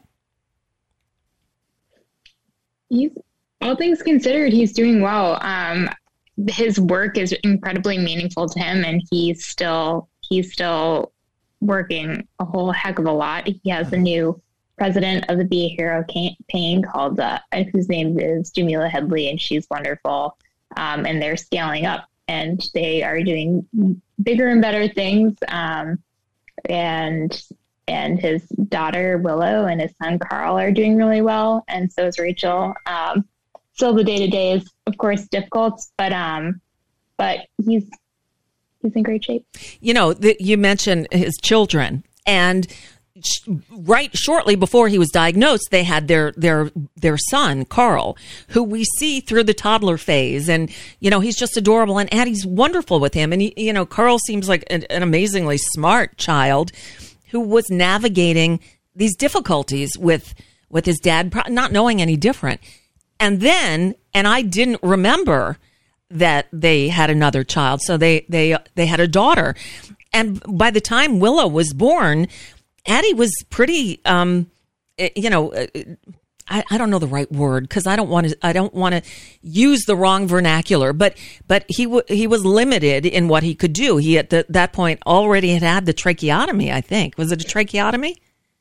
He's, all things considered, he's doing well. Um, his work is incredibly meaningful to him, and he's still he's still working a whole heck of a lot. He has a new president of the Be a Hero campaign called, uh, whose name is Jamila Headley, and she's wonderful. Um, and they're scaling up, and they are doing bigger and better things. Um, and and his daughter Willow and his son Carl are doing really well, and so is Rachel. Um, still, the day to day is of course difficult, but um, but he's he's in great shape. You know, the, you mentioned his children, and sh- right shortly before he was diagnosed, they had their their their son Carl, who we see through the toddler phase, and you know he's just adorable, and Adi's wonderful with him, and he, you know Carl seems like an, an amazingly smart child who was navigating these difficulties with with his dad, not knowing any different. And then, and I didn't remember that they had another child, so they they they had a daughter. And by the time Willow was born, Adi was pretty, um, you know, I, I don't know the right word because I don't want to I don't want to use the wrong vernacular, but but he w- he was limited in what he could do. He at the, that point already had had the tracheotomy. I think was it a tracheotomy?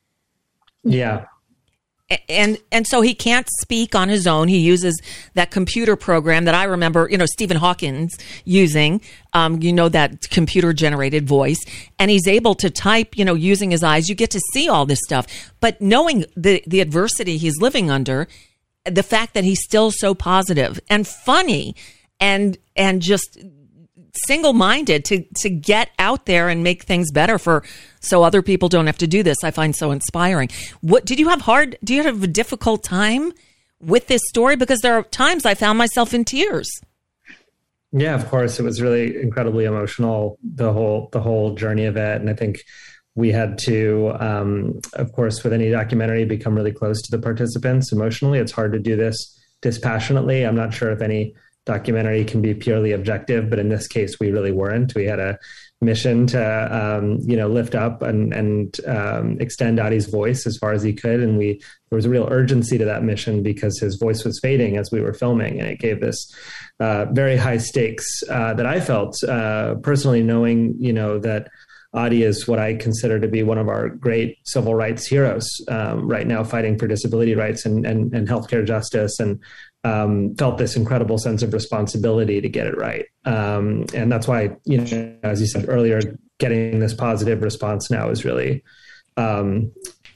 Yeah. And and so he can't speak on his own. He uses that computer program that I remember, you know, Stephen Hawkins using, um, you know, that computer generated voice. And he's able to type, you know, using his eyes. You get to see all this stuff. But knowing the, the adversity he's living under, the fact that he's still so positive and funny and and just single-minded to to get out there and make things better for so other people don't have to do this, I find so inspiring. What did you have hard do you have a difficult time with this story? Because there are times I found myself in tears. Yeah, of course. It was really incredibly emotional, the whole the whole journey of it. And I think we had to, um, of course, with any documentary, become really close to the participants emotionally. It's hard to do this dispassionately. I'm not sure if any documentary can be purely objective, but in this case, we really weren't. We had a mission to, um, you know, lift up and, and um, extend Adi's voice as far as he could. And we, there was a real urgency to that mission because his voice was fading as we were filming. And it gave this uh, very high stakes uh, that I felt uh, personally, knowing, you know, that Adi is what I consider to be one of our great civil rights heroes um, right now, fighting for disability rights and, and, and healthcare justice, and um, felt this incredible sense of responsibility to get it right. Um, and that's why, you know, as you said earlier, getting this positive response now is really, um,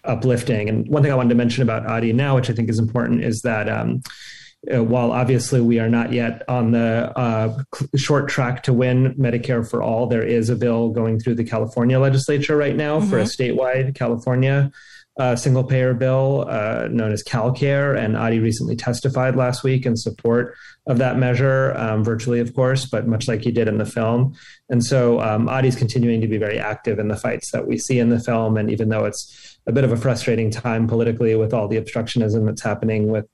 uplifting. And one thing I wanted to mention about Adi now, which I think is important, is that um, uh, while obviously we are not yet on the uh, short track to win Medicare for all, there is a bill going through the California legislature right now mm-hmm. for a statewide California uh, single payer bill uh, known as CalCare. And Adi recently testified last week in support of that measure, um, virtually, of course, but much like he did in the film. And so um, Adi's continuing to be very active in the fights that we see in the film. And even though it's a bit of a frustrating time politically with all the obstructionism that's happening with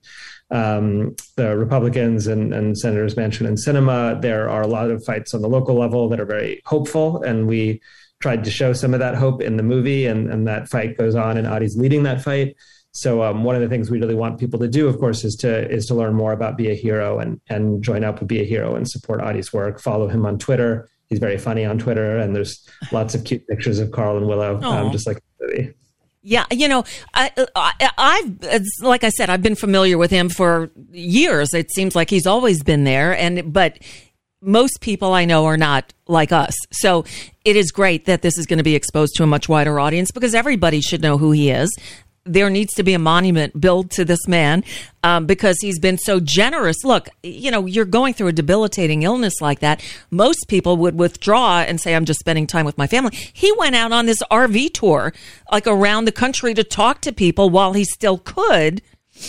um, the Republicans and, and Senators Manchin and Sinema, there are a lot of fights on the local level that are very hopeful. And we tried to show some of that hope in the movie, and, and that fight goes on, and Adi's leading that fight. So um, one of the things we really want people to do, of course, is to is to learn more about Be a Hero and and join up with Be a Hero and support Adi's work. Follow him on Twitter. He's very funny on Twitter, and there's lots of cute pictures of Carl and Willow, um, just like the movie. Yeah, you know, I, I, I've like I said, I've been familiar with him for years. It seems like he's always been there, and but most people I know are not like us. So it is great that this is going to be exposed to a much wider audience, because everybody should know who he is. There needs to be a monument built to this man um, because he's been so generous. Look, you know, you're going through a debilitating illness like that. Most people would withdraw and say, I'm just spending time with my family. He went out on this R V tour, like around the country, to talk to people while he still could,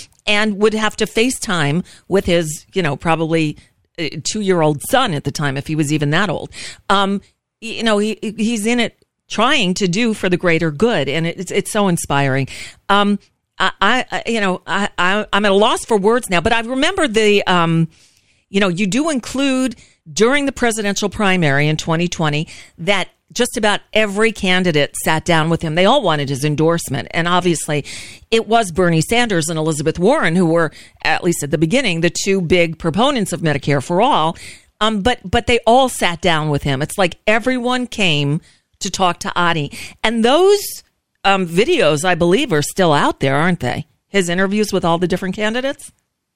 and would have to FaceTime with his, you know, probably two-year-old son at the time, if he was even that old. Um, you know, he he's in it trying to do for the greater good, and it's it's so inspiring. Um, I, I you know I, I I'm at a loss for words now, but I remember the um, you know, you do include during the presidential primary in twenty twenty that just about every candidate sat down with him. They all wanted his endorsement, and obviously it was Bernie Sanders and Elizabeth Warren who were, at least at the beginning, the two big proponents of Medicare for all. Um, but but they all sat down with him. It's like everyone came to talk to Adi. And those um, videos, I believe, are still out there, aren't they? His interviews with all the different candidates?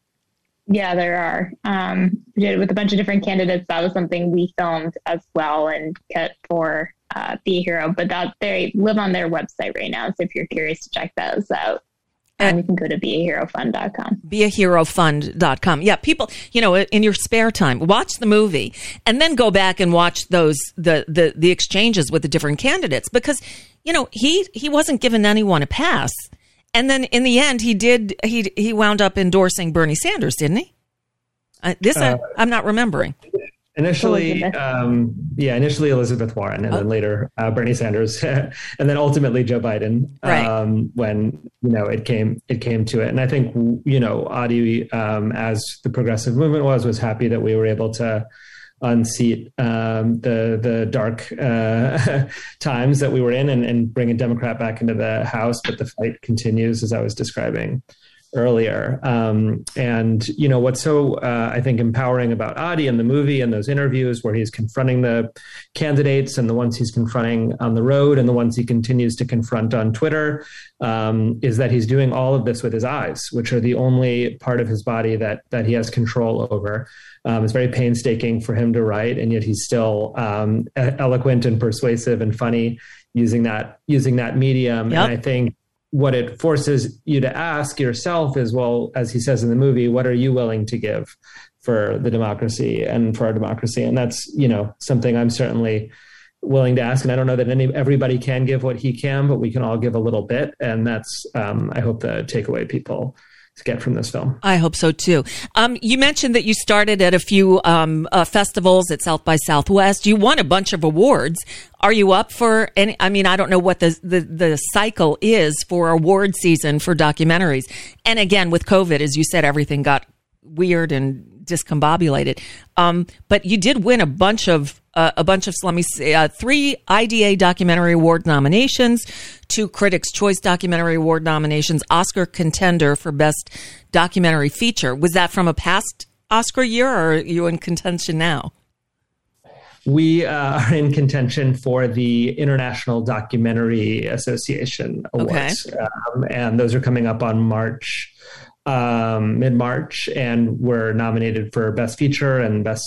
Yeah, there are. Um, we did it with a bunch of different candidates. That was something we filmed as well and cut for uh, Be a Hero. But that they live on their website right now. So if you're curious to check those out, Um, you can go to be a hero fund dot com. be a hero fund dot com. Yeah, people, you know, in your spare time, watch the movie and then go back and watch those, the, the, the exchanges with the different candidates, because, you know, he, he wasn't giving anyone a pass. And then in the end, he did, he, he wound up endorsing Bernie Sanders, didn't he? Uh, this, uh, I, I'm not remembering. Initially, um, yeah, initially Elizabeth Warren, and oh. then later uh, Bernie Sanders, and then ultimately Joe Biden. Right. Um, when you know it came, it came to it, and I think you know Adi, um, as the progressive movement was, was happy that we were able to unseat um, the the dark uh, times that we were in, and, and bring a Democrat back into the House. But the fight continues, as I was describing earlier. Um, and, you know, what's so, uh, I think, empowering about Adi in the movie and those interviews where he's confronting the candidates, and the ones he's confronting on the road and the ones he continues to confront on Twitter, um, is that he's doing all of this with his eyes, which are the only part of his body that that he has control over. Um, it's very painstaking for him to write, and yet he's still um, eloquent and persuasive and funny using that, using that medium. Yep. And I think what it forces you to ask yourself is, well, as he says in the movie, what are you willing to give for the democracy and for our democracy? And that's, you know, something I'm certainly willing to ask. And I don't know that any everybody can give what he can, but we can all give a little bit. And that's, um, I hope, the takeaway people to get from this film. I hope so too. Um, you mentioned that you started at a few um, uh, festivals at South by Southwest. You won a bunch of awards. Are you up for any? I mean, I don't know what the, the the cycle is for award season for documentaries. And again, with COVID, as you said, everything got weird and discombobulated. Um, but you did win a bunch of uh, a bunch of, let me say, uh, three I D A Documentary Award nominations, two Critics' Choice Documentary Award nominations, Oscar contender for Best Documentary Feature. Was that from a past Oscar year, or are you in contention now? We uh, are in contention for the International Documentary Association Awards. Okay. Um, and those are coming up on March, um, mid-March, and we're nominated for Best Feature and Best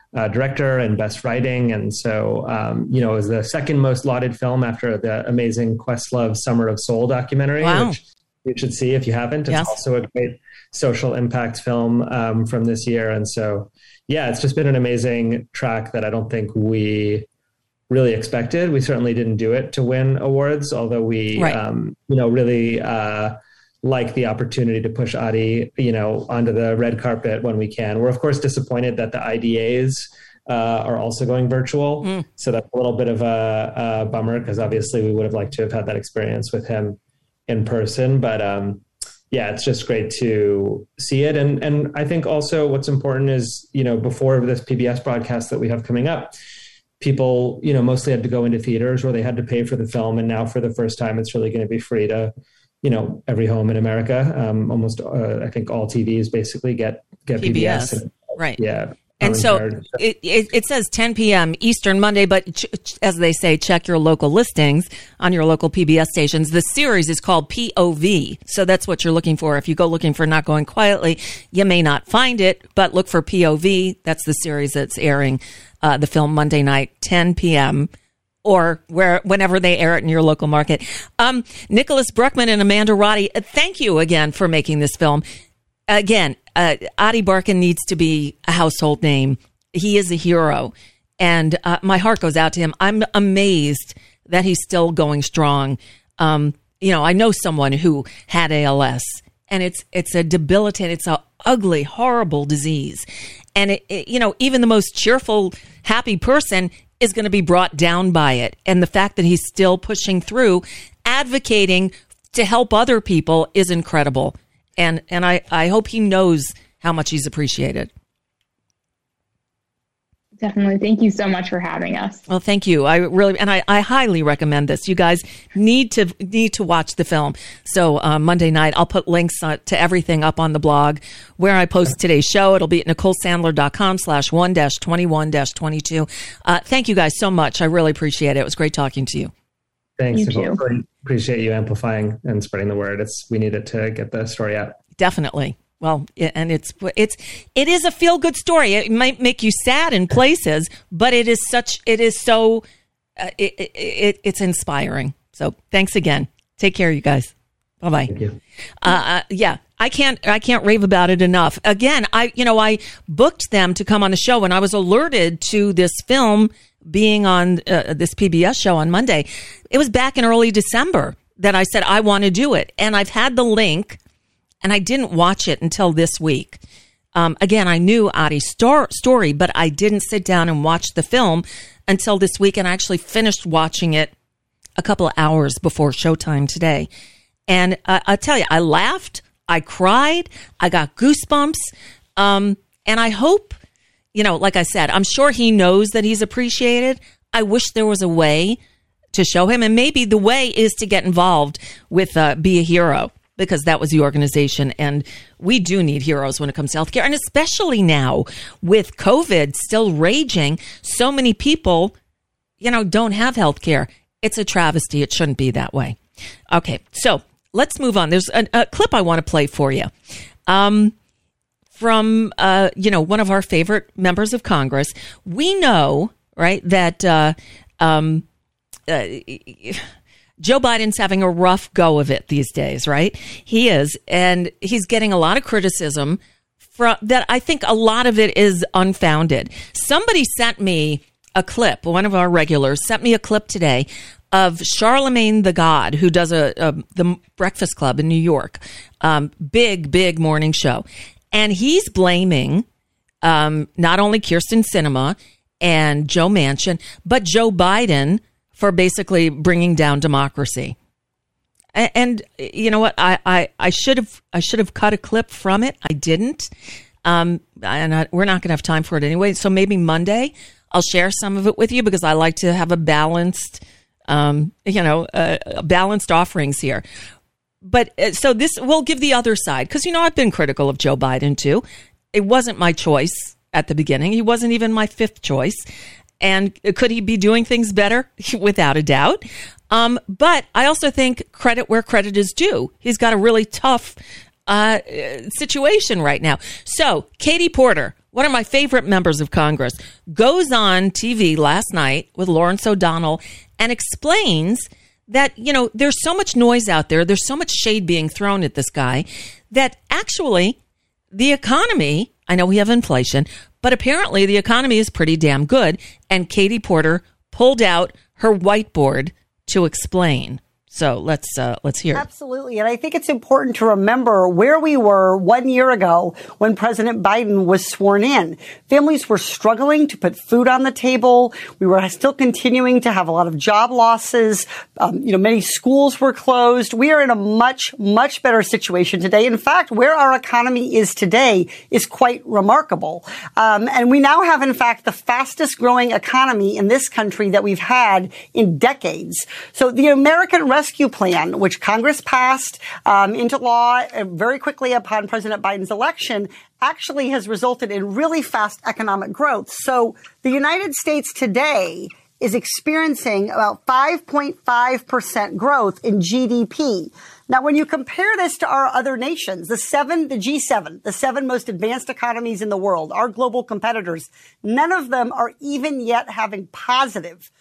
uh, director and best writing. And so, um, you know, it was the second most lauded film after the amazing Questlove Summer of Soul documentary, wow. which you should see if you haven't. It's yes. also a great social impact film um, from this year. And so, yeah, it's just been an amazing track that I don't think we really expected. We certainly didn't do it to win awards, although we, right. um, you know, really uh, like the opportunity to push Adi, you know, onto the red carpet when we can. We're of course disappointed that the I D As uh, are also going virtual. Mm. So that's a little bit of a, a bummer, because obviously we would have liked to have had that experience with him in person. But um, yeah, it's just great to see it. And, and I think also what's important is, you know, before this P B S broadcast that we have coming up, people, you know, mostly had to go into theaters or they had to pay for the film. And now for the first time, it's really going to be free to, you know, every home in America. Um, almost, uh, I think all T Vs basically get, get P B S. P B S. And, right. Yeah. And so it, it, it says ten p.m. Eastern Monday, but ch- ch- as they say, check your local listings on your local P B S stations. The series is called P O V. So that's what you're looking for. If you go looking for Not Going Quietly, you may not find it, but look for P O V. That's the series that's airing uh, the film Monday night, ten p.m. or where whenever they air it in your local market. Um, Nicholas Bruckman and Amanda Roddy, thank you again for making this film. Again, uh, Adi Barkan needs to be a household name. He is a hero, and uh, my heart goes out to him. I'm amazed that he's still going strong. Um, you know, I know someone who had A L S, and it's it's a debilitating, it's a ugly, horrible disease, and it, it, you know, even the most cheerful, happy person is going to be brought down by it. And the fact that he's still pushing through, advocating to help other people is incredible. And and I, I hope he knows how much he's appreciated. Definitely. Thank you so much for having us. Well, thank you. I really, and I, I highly recommend this. You guys need to need to watch the film. So uh, Monday night, I'll put links uh, to everything up on the blog where I post today's show. It'll be at NicoleSandler.com slash one dash 21 dash 22. Uh, thank you guys so much. I really appreciate it. It was great talking to you. Thanks. You Nicole. too. Really appreciate you amplifying and spreading the word. It's we need it to get the story out. Definitely. Well, and it's it's it is a feel good story. It might make you sad in places, but it is such it is so uh, it, it, it it's inspiring. So thanks again. Take care, you guys. Bye bye. Thank you. Uh, uh, yeah, I can't I can't rave about it enough. Again, I you know I booked them to come on the show when I was alerted to this film being on uh, this P B S show on Monday. It was back in early December that I said I want to do it, and I've had the link. And I didn't watch it until this week. Um, again, I knew Adi's stor- story, but I didn't sit down and watch the film until this week. And I actually finished watching it a couple of hours before showtime today. And uh, I'll tell you, I laughed, I cried, I got goosebumps. Um, and I hope, you know, like I said, I'm sure he knows that he's appreciated. I wish there was a way to show him. And maybe the way is to get involved with uh, Be a Hero, because that was the organization. And we do need heroes when it comes to healthcare. And especially now with COVID still raging, so many people, you know, don't have healthcare. It's a travesty. It shouldn't be that way. Okay, so let's move on. There's a, a clip I want to play for you um, from, uh, you know, one of our favorite members of Congress. We know, right, that uh, um, uh, Joe Biden's having a rough go of it these days, right? He is. And he's getting a lot of criticism from that. I think a lot of it is unfounded. Somebody sent me a clip. One of our regulars sent me a clip today of Charlemagne the God, who does a, a the Breakfast Club in New York. Um, big, big morning show. And he's blaming um, not only Kyrsten Sinema and Joe Manchin, but Joe Biden for basically bringing down democracy. And, and you know what? I, I, I should have I should have cut a clip from it. I didn't. Um, and I, we're not going to have time for it anyway. So maybe Monday I'll share some of it with you, because I like to have a balanced, um, you know, uh, balanced offerings here. But uh, so this will give the other side, because, you know, I've been critical of Joe Biden, too. It wasn't my choice at the beginning. He wasn't even my fifth choice. And could he be doing things better? Without a doubt. Um, but I also think credit where credit is due. He's got a really tough uh, situation right now. So Katie Porter, one of my favorite members of Congress, goes on T V last night with Lawrence O'Donnell and explains that, you know, there's so much noise out there, there's so much shade being thrown at this guy, that actually the economy, I know we have inflation, but apparently the economy is pretty damn good. And Katie Porter pulled out her whiteboard to explain. So let's uh, let's hear. Absolutely. And I think it's important to remember where we were one year ago when President Biden was sworn in. Families were struggling to put food on the table. We were still continuing to have a lot of job losses. Um, you know, many schools were closed. We are in a much, much better situation today. In fact, where our economy is today is quite remarkable. Um, and we now have, in fact, the fastest growing economy in this country that we've had in decades. So the American Rescue Plan, which Congress passed um, into law uh, very quickly upon President Biden's election, actually has resulted in really fast economic growth. So the United States today is experiencing about five point five percent growth in G D P. Now, when you compare this to our other nations, the seven, the G seven, the seven most advanced economies in the world, our global competitors, none of them are even yet having positive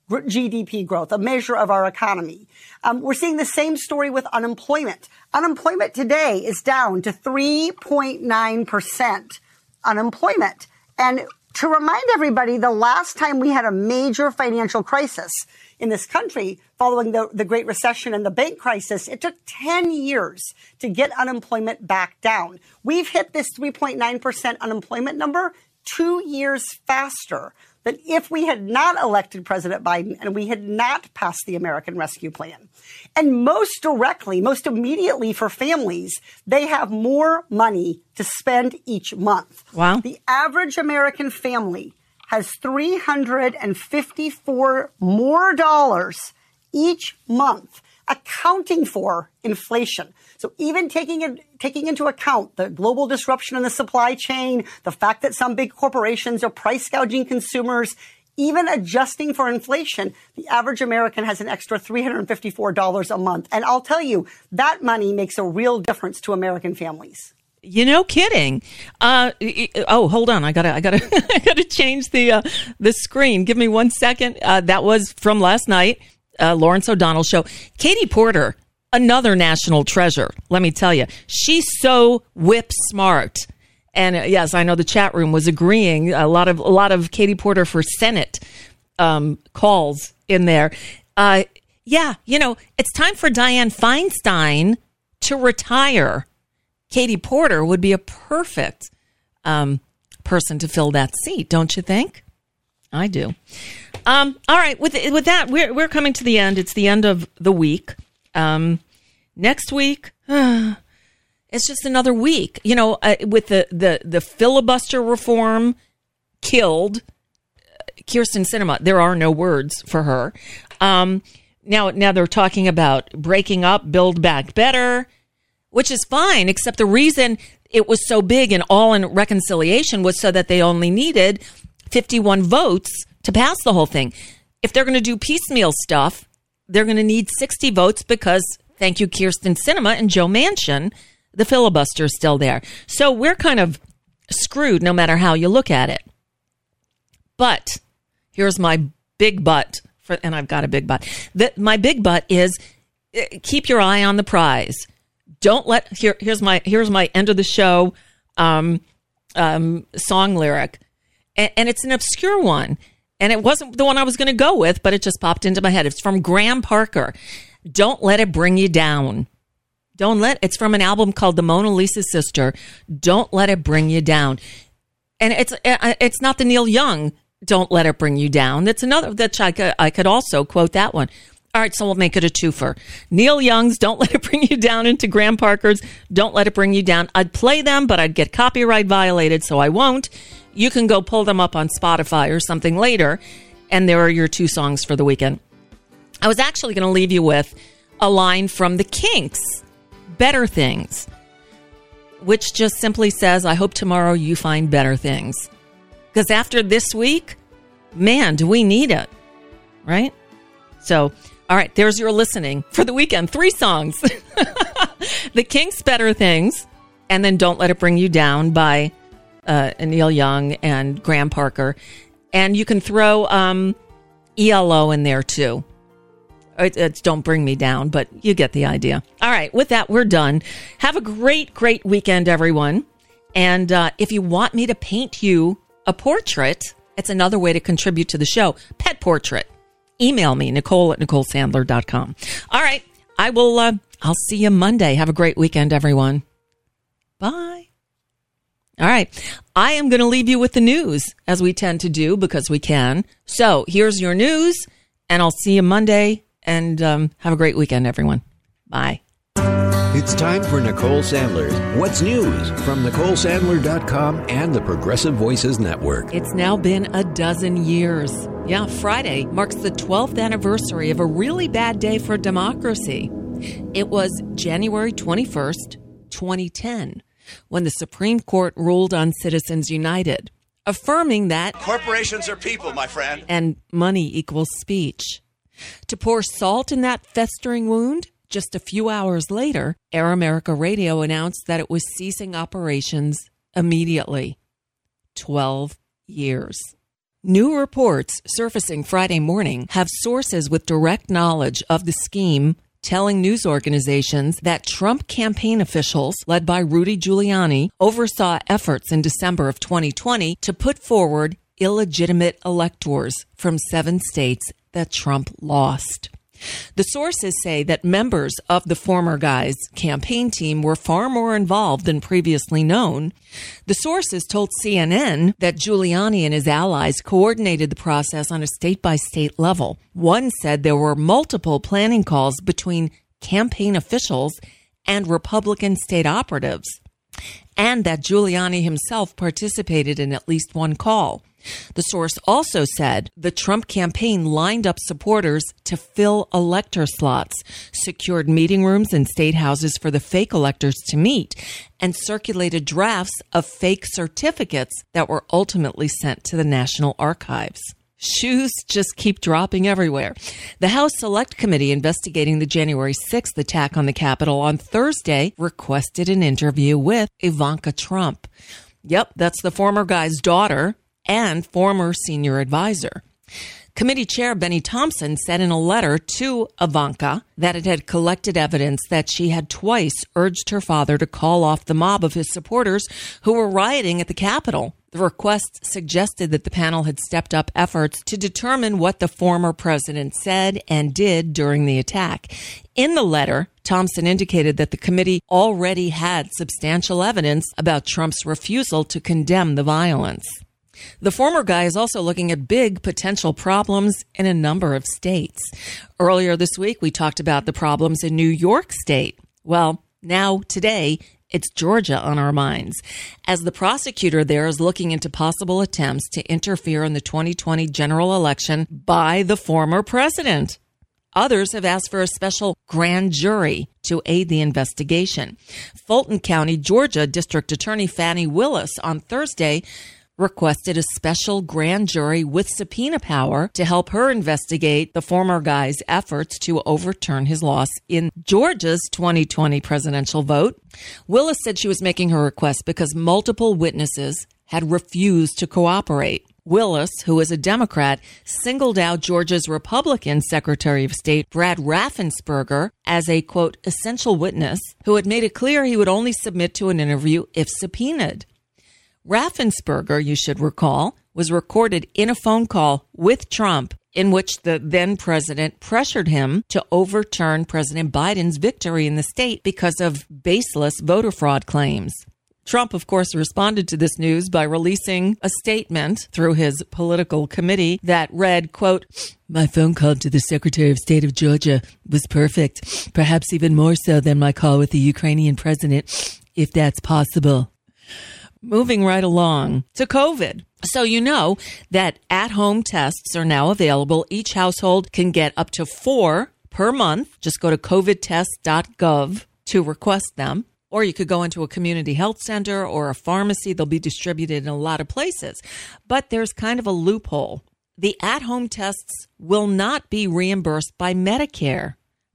G D P growth, a measure of our economy. Um, we're seeing the same story with unemployment. Unemployment today is down to three point nine percent unemployment. And to remind everybody, the last time we had a major financial crisis in this country following the, the Great Recession and the bank crisis, it took ten years to get unemployment back down. We've hit this three point nine percent unemployment number two years faster than if we had not elected President Biden and we had not passed the American Rescue Plan. And most directly, most immediately for families, they have more money to spend each month. Wow. The average American family has three hundred fifty-four more dollars each month, accounting for inflation. So even taking in, taking into account the global disruption in the supply chain, the fact that some big corporations are price gouging consumers, even adjusting for inflation, the average American has an extra three hundred fifty-four dollars a month. And I'll tell you, that money makes a real difference to American families. You know, kidding. Uh, oh, hold on. I gotta, I gotta, I gotta change the uh, the screen. Give me one second. Uh, that was from last night, uh, Lawrence O'Donnell show. Katie Porter, another national treasure. Let me tell you, she's so whip smart. And uh, yes, I know the chat room was agreeing. A lot of a lot of Katie Porter for Senate um, calls in there. Uh, yeah, you know, it's time for Dianne Feinstein to retire. Katie Porter would be a perfect um, person to fill that seat, don't you think? I do. Um, all right, with with that, we're we're coming to the end. It's the end of the week. Um, next week, uh, it's just another week. You know, uh, with the, the the filibuster reform killed Kyrsten Sinema. There are no words for her. Um, now, now they're talking about breaking up, Build Back Better, which is fine, except the reason it was so big and all in reconciliation was so that they only needed fifty-one votes to pass the whole thing. If they're going to do piecemeal stuff, they're going to need sixty votes because, thank you, Kyrsten Sinema and Joe Manchin, the filibuster is still there. So we're kind of screwed no matter how you look at it. But here's my big but, for, and I've got a big but. The, my big but is uh, keep your eye on the prize. Don't let here. Here's my here's my end of the show um, um, song lyric, and, and it's an obscure one, and it wasn't the one I was going to go with, but it just popped into my head. It's from Graham Parker. Don't let it bring you down. Don't let. It's from an album called The Mona Lisa Sister. Don't let it bring you down, and it's it's not the Neil Young. Don't let it bring you down. That's another that I could, I could also quote that one. All right, so we'll make it a twofer. Neil Young's Don't Let It Bring You Down into Graham Parker's Don't Let It Bring You Down. I'd play them, but I'd get copyright violated, so I won't. You can go pull them up on Spotify or something later, and there are your two songs for the weekend. I was actually going to leave you with a line from the Kinks, Better Things, which just simply says, I hope tomorrow you find better things. Because after this week, man, do we need it, right? So... all right, there's your listening for the weekend. Three songs. The Kinks' Better Things, and then Don't Let It Bring You Down by uh, Neil Young and Graham Parker. And you can throw um, E L O in there, too. It, it's Don't Bring Me Down, but you get the idea. All right, with that, we're done. Have a great, great weekend, everyone. And uh, if you want me to paint you a portrait, it's another way to contribute to the show. Pet portrait. Email me, Nicole at Nicole Sandler dot com. All right, I will, uh, I'll see you Monday. Have a great weekend, everyone. Bye. All right, I am going to leave you with the news, as we tend to do, because we can. So here's your news, and I'll see you Monday. And um, have a great weekend, everyone. Bye. It's time for Nicole Sandler's What's News from Nicole Sandler dot com and the Progressive Voices Network. It's now been a dozen years. Yeah, Friday marks the twelfth anniversary of a really bad day for democracy. It was January twenty-first, twenty ten, when the Supreme Court ruled on Citizens United, affirming that corporations are people, my friend, and money equals speech. To pour salt in that festering wound, just a few hours later, Air America Radio announced that it was ceasing operations immediately. Twelve years. New reports surfacing Friday morning have sources with direct knowledge of the scheme telling news organizations that Trump campaign officials, led by Rudy Giuliani, oversaw efforts in December of twenty twenty to put forward illegitimate electors from seven states that Trump lost. The sources say that members of the former guy's campaign team were far more involved than previously known. The sources told C N N that Giuliani and his allies coordinated the process on a state-by-state level. One said there were multiple planning calls between campaign officials and Republican state operatives, and that Giuliani himself participated in at least one call. The source also said the Trump campaign lined up supporters to fill elector slots, secured meeting rooms in state houses for the fake electors to meet, and circulated drafts of fake certificates that were ultimately sent to the National Archives. Shoes just keep dropping everywhere. The House Select Committee investigating the January sixth attack on the Capitol on Thursday requested an interview with Ivanka Trump. Yep, that's the former guy's daughter and former senior advisor. Committee Chair Benny Thompson said in a letter to Ivanka that it had collected evidence that she had twice urged her father to call off the mob of his supporters who were rioting at the Capitol. The request suggested that the panel had stepped up efforts to determine what the former president said and did during the attack. In the letter, Thompson indicated that the committee already had substantial evidence about Trump's refusal to condemn the violence. The former guy is also looking at big potential problems in a number of states. Earlier this week, we talked about the problems in New York State. Well, now today, it's Georgia on our minds, as the prosecutor there is looking into possible attempts to interfere in the twenty twenty general election by the former president. Others have asked for a special grand jury to aid the investigation. Fulton County, Georgia District Attorney Fannie Willis on Thursday requested a special grand jury with subpoena power to help her investigate the former guy's efforts to overturn his loss in Georgia's twenty twenty presidential vote. Willis said she was making her request because multiple witnesses had refused to cooperate. Willis, who is a Democrat, singled out Georgia's Republican Secretary of State, Brad Raffensperger, as a, quote, essential witness who had made it clear he would only submit to an interview if subpoenaed. Raffensperger, you should recall, was recorded in a phone call with Trump in which the then president pressured him to overturn President Biden's victory in the state because of baseless voter fraud claims. Trump, of course, responded to this news by releasing a statement through his political committee that read, quote, "My phone call to the Secretary of State of Georgia was perfect, perhaps even more so than my call with the Ukrainian president, if that's possible." Moving right along to COVID. So you know that at-home tests are now available. Each household can get up to four per month. Just go to covid test dot gov to request them. Or you could go into a community health center or a pharmacy. They'll be distributed in a lot of places. But there's kind of a loophole. The at-home tests will not be reimbursed by Medicare.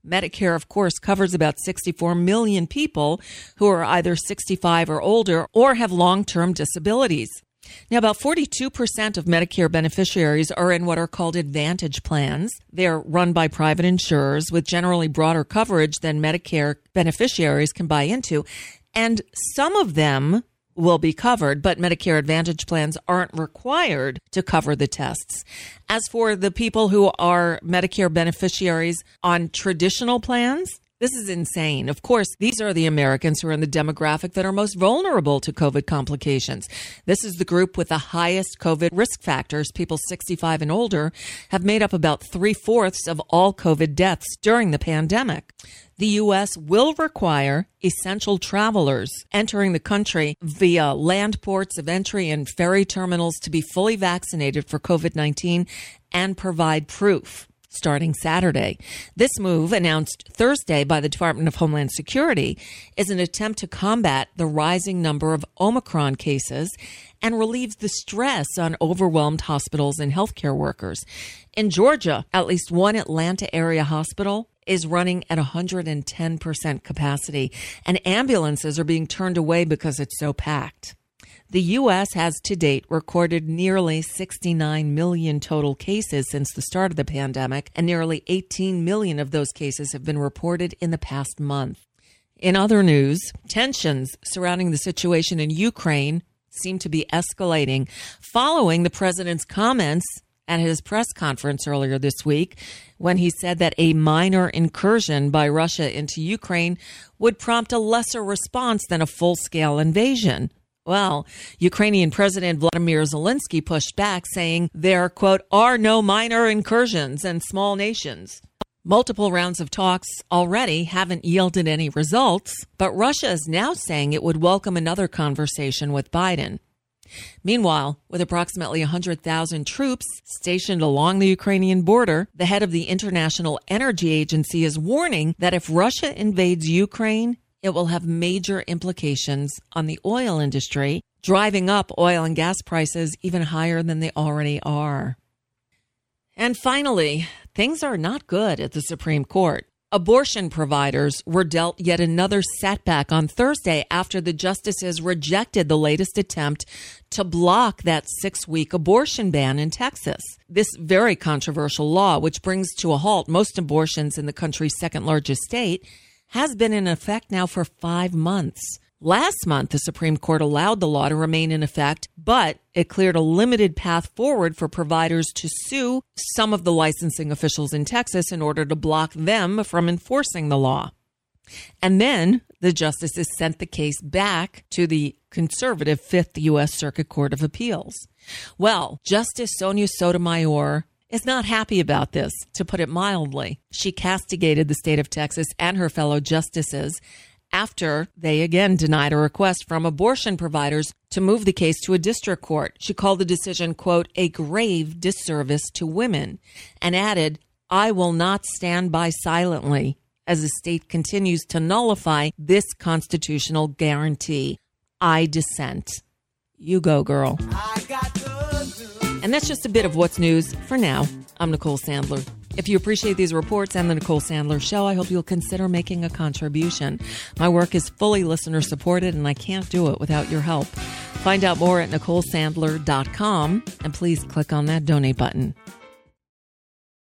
Medicare, of course, covers about sixty-four million people who are either sixty-five or older or have long-term disabilities. Now, about forty-two percent of Medicare beneficiaries are in what are called Advantage plans. They're run by private insurers with generally broader coverage than Medicare beneficiaries can buy into. And some of them will be covered, but Medicare Advantage plans aren't required to cover the tests. As for the people who are Medicare beneficiaries on traditional plans, this is insane. Of course, these are the Americans who are in the demographic that are most vulnerable to COVID complications. This is the group with the highest COVID risk factors. People sixty-five and older have made up about three-fourths of all COVID deaths during the pandemic. The U S will require essential travelers entering the country via land ports of entry and ferry terminals to be fully vaccinated for COVID nineteen and provide proof starting Saturday. This move, announced Thursday by the Department of Homeland Security, is an attempt to combat the rising number of Omicron cases and relieves the stress on overwhelmed hospitals and healthcare workers. In Georgia, at least one Atlanta area hospital is running at one hundred ten percent capacity, and ambulances are being turned away because it's so packed. The U S has to date recorded nearly sixty-nine million total cases since the start of the pandemic, and nearly eighteen million of those cases have been reported in the past month. In other news, tensions surrounding the situation in Ukraine seem to be escalating following the president's comments at his press conference earlier this week when he said that a minor incursion by Russia into Ukraine would prompt a lesser response than a full-scale invasion. Well, Ukrainian President Vladimir Zelensky pushed back, saying there, quote, are no minor incursions and small nations. Multiple rounds of talks already haven't yielded any results, but Russia is now saying it would welcome another conversation with Biden. Meanwhile, with approximately one hundred thousand troops stationed along the Ukrainian border, the head of the International Energy Agency is warning that if Russia invades Ukraine, it will have major implications on the oil industry, driving up oil and gas prices even higher than they already are. And finally, things are not good at the Supreme Court. Abortion providers were dealt yet another setback on Thursday after the justices rejected the latest attempt to block that six-week abortion ban in Texas. This very controversial law, which brings to a halt most abortions in the country's second-largest state, has been in effect now for five months. Last month, the Supreme Court allowed the law to remain in effect, but it cleared a limited path forward for providers to sue some of the licensing officials in Texas in order to block them from enforcing the law. And then the justices sent the case back to the conservative Fifth U S Circuit Court of Appeals. Well, Justice Sonia Sotomayor is not happy about this, to put it mildly. She castigated the state of Texas and her fellow justices after they again denied a request from abortion providers to move the case to a district court. She called the decision, quote, a grave disservice to women, and added, I will not stand by silently as the state continues to nullify this constitutional guarantee. I dissent. You go, girl. And that's just a bit of what's news for now. I'm Nicole Sandler. If you appreciate these reports and the Nicole Sandler Show, I hope you'll consider making a contribution. My work is fully listener supported, and I can't do it without your help. Find out more at nicole sandler dot com, and please click on that donate button.